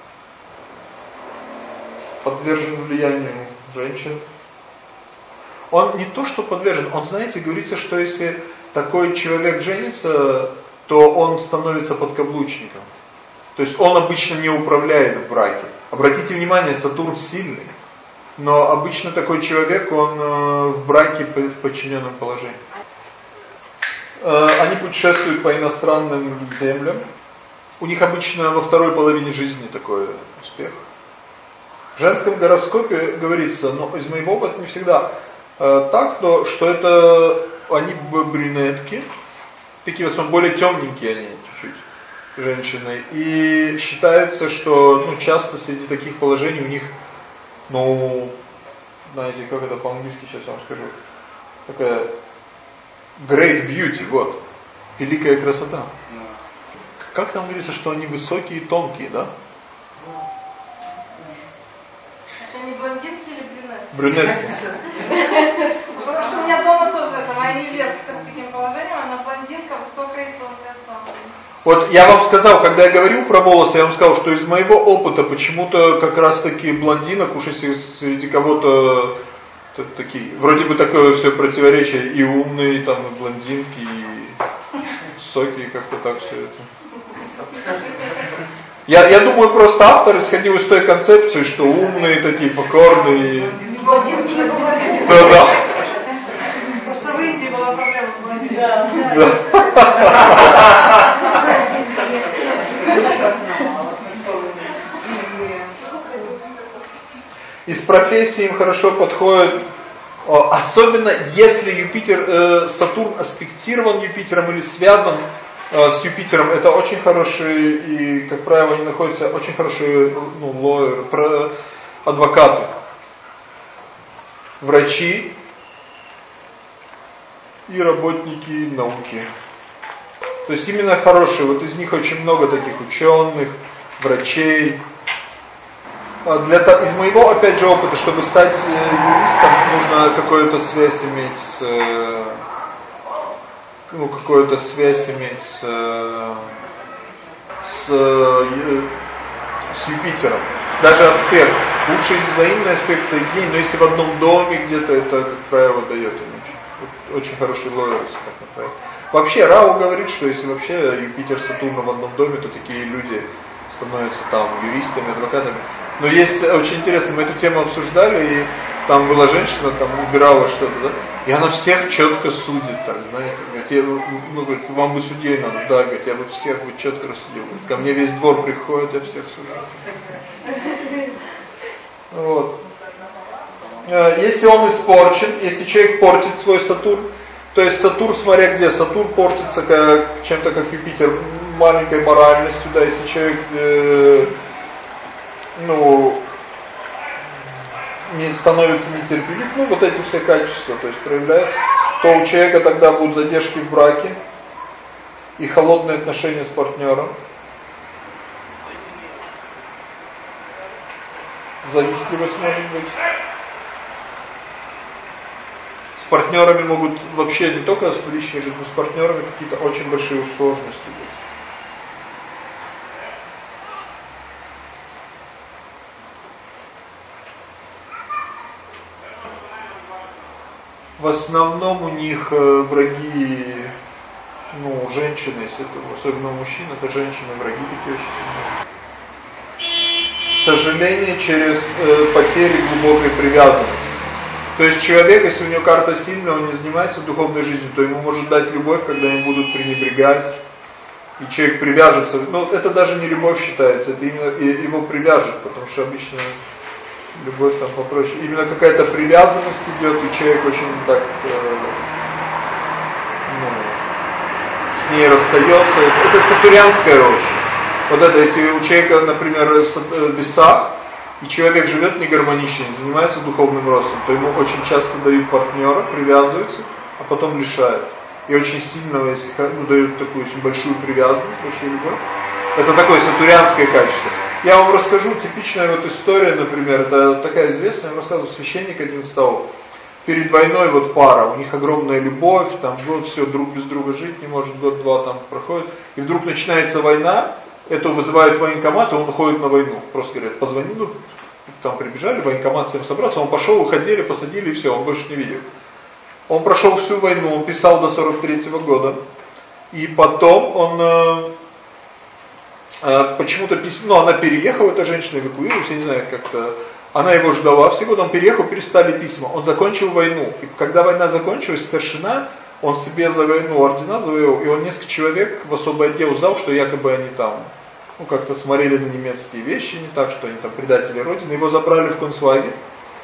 [SPEAKER 1] Подвержен влиянию женщин. Он не то, что подвержен, он, знаете, говорится, что если такой человек женится, то он становится подкаблучником. То есть он обычно не управляет в браке. Обратите внимание, Сатурн сильный. Но обычно такой человек, он в браке в подчиненном положении. Они путешествуют по иностранным землям. У них обычно во второй половине жизни такой успех. В женском гороскопе говорится, но из моего опыта не всегда так, то, что это они брюнетки, такие в основном более темненькие они чуть-чуть, женщины. И считается, что ну, часто среди таких положений у них, ну, знаете, как это по-английски, сейчас я вам скажу, такая... Great beauty, вот. Великая красота. Как там говорится, что они высокие и тонкие, да?
[SPEAKER 2] Это не блондинки или брюнетки?
[SPEAKER 1] Брюнетки.
[SPEAKER 2] Потому что у меня дома тоже это моя невестка с таким положением, она блондинка, высокая и тонкая слава.
[SPEAKER 1] Вот я вам сказал, когда я говорил про волосы, я вам сказал, что из моего опыта почему-то как раз таки блондинок, уж если среди кого-то такие, вроде бы такое все противоречие, и умные, там, и блондинки, и высокие, как-то так все это. Я, я думаю, просто автор исходил из той концепции, что умные такие, покорные. Да-да.
[SPEAKER 3] Потому что в Индии была проблема с блондинками.
[SPEAKER 1] Из профессии им хорошо подходит, особенно если Юпитер, э, Сатурн аспектирован Юпитером или связан э, с Юпитером, это очень хорошие, и, как правило, они находятся очень хорошие, ну, лоеры, про, адвокаты, врачи и работники науки. То есть именно хорошие, вот из них очень много таких ученых, врачей. Для, из моего, опять же, опыта, чтобы стать юристом, нужно какую-то связь иметь с, ну, какую-то связь иметь с, с, с Юпитером. Даже аспект. Лучше взаимный аспект соединения, но если в одном доме где-то, это, как правило, дает им очень, очень хороший лояльность. Вообще, Рау говорит, что если вообще Юпитер, Сатурн в одном доме, то такие люди становятся там юристами, адвокатами. Но есть очень интересно, мы эту тему обсуждали, и там была женщина, там убирала что-то, да, и она всех четко судит, так, знаете, говорит, я, ну, говорит, вам бы судьей надо, да, говорит, я бы всех бы четко рассудил, говорит, ко мне весь двор приходит, я всех сужу. Вот. Если он испорчен, если человек портит свой Сатурн, то есть Сатурн, смотря где, Сатурн портится как, чем-то как Юпитер, маленькой моральностью, да, если человек, э, ну, не становится нетерпелив, ну, вот эти все качества, то есть проявляются, то у человека тогда будут задержки в браке и холодные отношения с партнером, завистливость может быть. С партнерами могут вообще не только в личной жизни, но с партнерами какие-то очень большие сложности быть. В основном у них враги ну, женщины, если это особенно мужчин, это женщины, враги такие очень сильные. Сожаление через э, потери глубокой привязанности. То есть человек, если у него карта сильная, он не занимается духовной жизнью, то ему может дать любовь, когда им будут пренебрегать. И человек привяжется. Ну, это даже не любовь считается, это именно его привяжет, потому что обычно любовь там попроще. Именно какая-то привязанность идет, и человек очень так, э, ну, с ней расстается. Это сатурянская роща. Вот это, если у человека, например, в весах, и человек живет негармонично, не занимается духовным ростом, то ему очень часто дают партнера, привязываются, а потом лишают. И очень сильно, если ну, дают такую очень большую привязанность, большую любовь. Это такое сатурянское качество. Я вам расскажу типичная вот история, например, это такая известная, я вам рассказывал, священник один стал. Перед войной вот пара, у них огромная любовь, там год все друг без друга жить не может, год-два там проходит. И вдруг начинается война, это вызывает военкомат, и он уходит на войну. Просто говорят, позвони, ну, там прибежали, военкомат всем собрался, он пошел, уходили, посадили, и все, он больше не видел. Он прошел всю войну, он писал до сорок третьего года. И потом он э, э, почему-то письмо, ну она переехала, эта женщина эвакуировалась, я не знаю, как-то. Она его ждала, всего он переехал, перестали письма. Он закончил войну. И когда война закончилась, старшина, он себе за войну ордена завоевал, и он несколько человек в особый отдел сдал, что якобы они там, ну как-то смотрели на немецкие вещи, не так, что они там предатели Родины. Его забрали в концлагерь,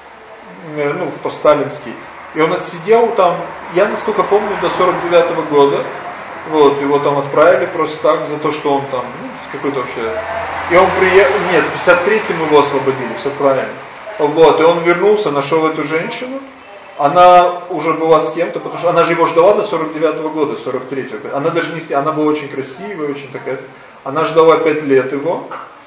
[SPEAKER 1] ну, по-сталински. И он отсидел там, я насколько помню, до сорок девятого года. Вот, его там отправили просто так, за то, что он там, ну, какой-то вообще... И он приехал, нет, в пятьдесят третьем его освободили, все правильно. Вот, и он вернулся, нашел эту женщину. Она уже была с кем-то, потому что она же его ждала до сорок девятого года, сорок третьего. Она даже не... Она была очень красивая, очень такая... Она ждала пять лет его.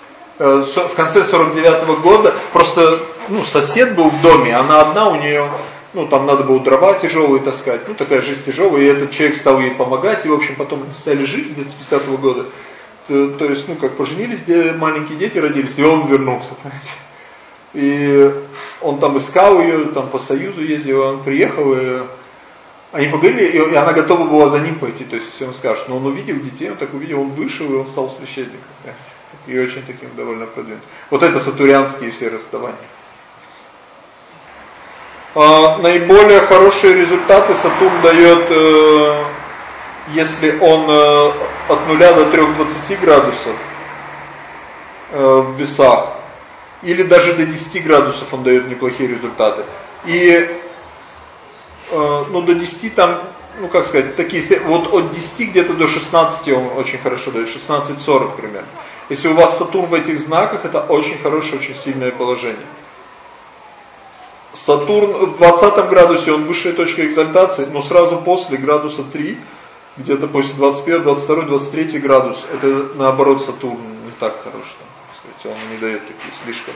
[SPEAKER 1] В конце сорок девятого года просто, ну, сосед был в доме, она одна, у нее... Ну, там надо было дрова тяжелые таскать, ну, такая жизнь тяжелая, и этот человек стал ей помогать, и, в общем, потом стали жить где-то с пятидесятого года. То, то есть, ну, как поженились, где маленькие дети родились, и он вернулся, понимаете. И он там искал ее, там по Союзу ездил, он приехал, и они поговорили, и она готова была за ним пойти, то есть, если он скажет. Но он увидел детей, он так увидел, он вышел, и он стал священником. И очень таким довольно продвинутым. Вот это сатурянские все расставания. А, наиболее хорошие результаты Сатурн дает, э, если он э, от нуля до трёх двадцати градусов э, в весах, или даже до десяти градусов он дает неплохие результаты. И э, ну, до десяти там, ну как сказать, такие, вот от десяти где-то до шестнадцати он очень хорошо дает, шестнадцать сорок примерно. Если у вас Сатурн в этих знаках, это очень хорошее, очень сильное положение. Сатурн в двадцатом градусе, он высшая точка экзальтации, но сразу после градуса три, где-то после двадцать первого, двадцать второго, двадцать третьего градус, это наоборот Сатурн не так хорош, там, сказать, он не дает такие слишком.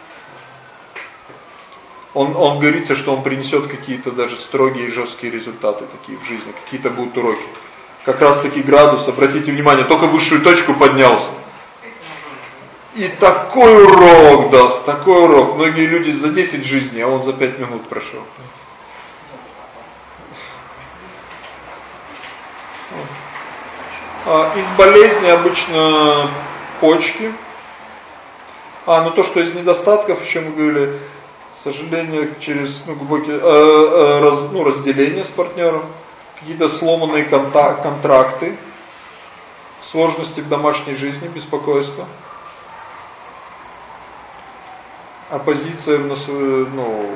[SPEAKER 1] Он, он говорится, что он принесет какие-то даже строгие и жесткие результаты такие в жизни, какие-то будут уроки. Как раз таки градус, обратите внимание, только высшую точку поднялся. И такой урок даст, такой урок. Многие люди за десять жизней, а он за пять минут прошел. Из болезней обычно почки. А, ну то, что из недостатков, о чем мы говорили, сожаление через ну, глубокие, э, э, раз, ну, разделение с партнером, какие-то сломанные контак, контракты, сложности в домашней жизни, беспокойство. Оппозиция в нас, ну,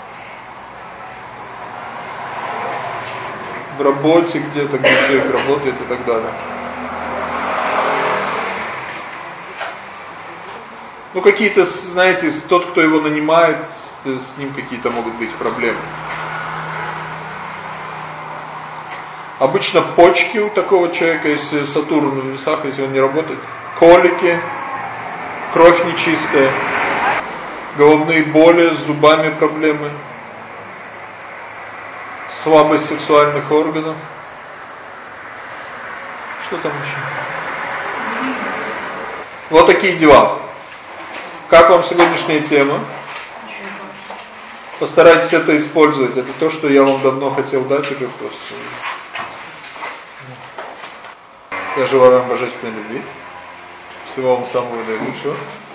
[SPEAKER 1] в работе где-то, где человек работает и так далее. Ну, какие-то, знаете, тот, кто его нанимает, с ним какие-то могут быть проблемы. Обычно почки у такого человека, если Сатурн в весах, если он не работает, колики, кровь нечистая, головные боли, с зубами проблемы, слабость сексуальных органов. Что там еще? Вот такие дела. Как вам сегодняшняя тема? Постарайтесь это использовать. Это то, что я вам давно хотел дать уже просто. Я желаю вам божественной любви. Всего вам самого наилучшего.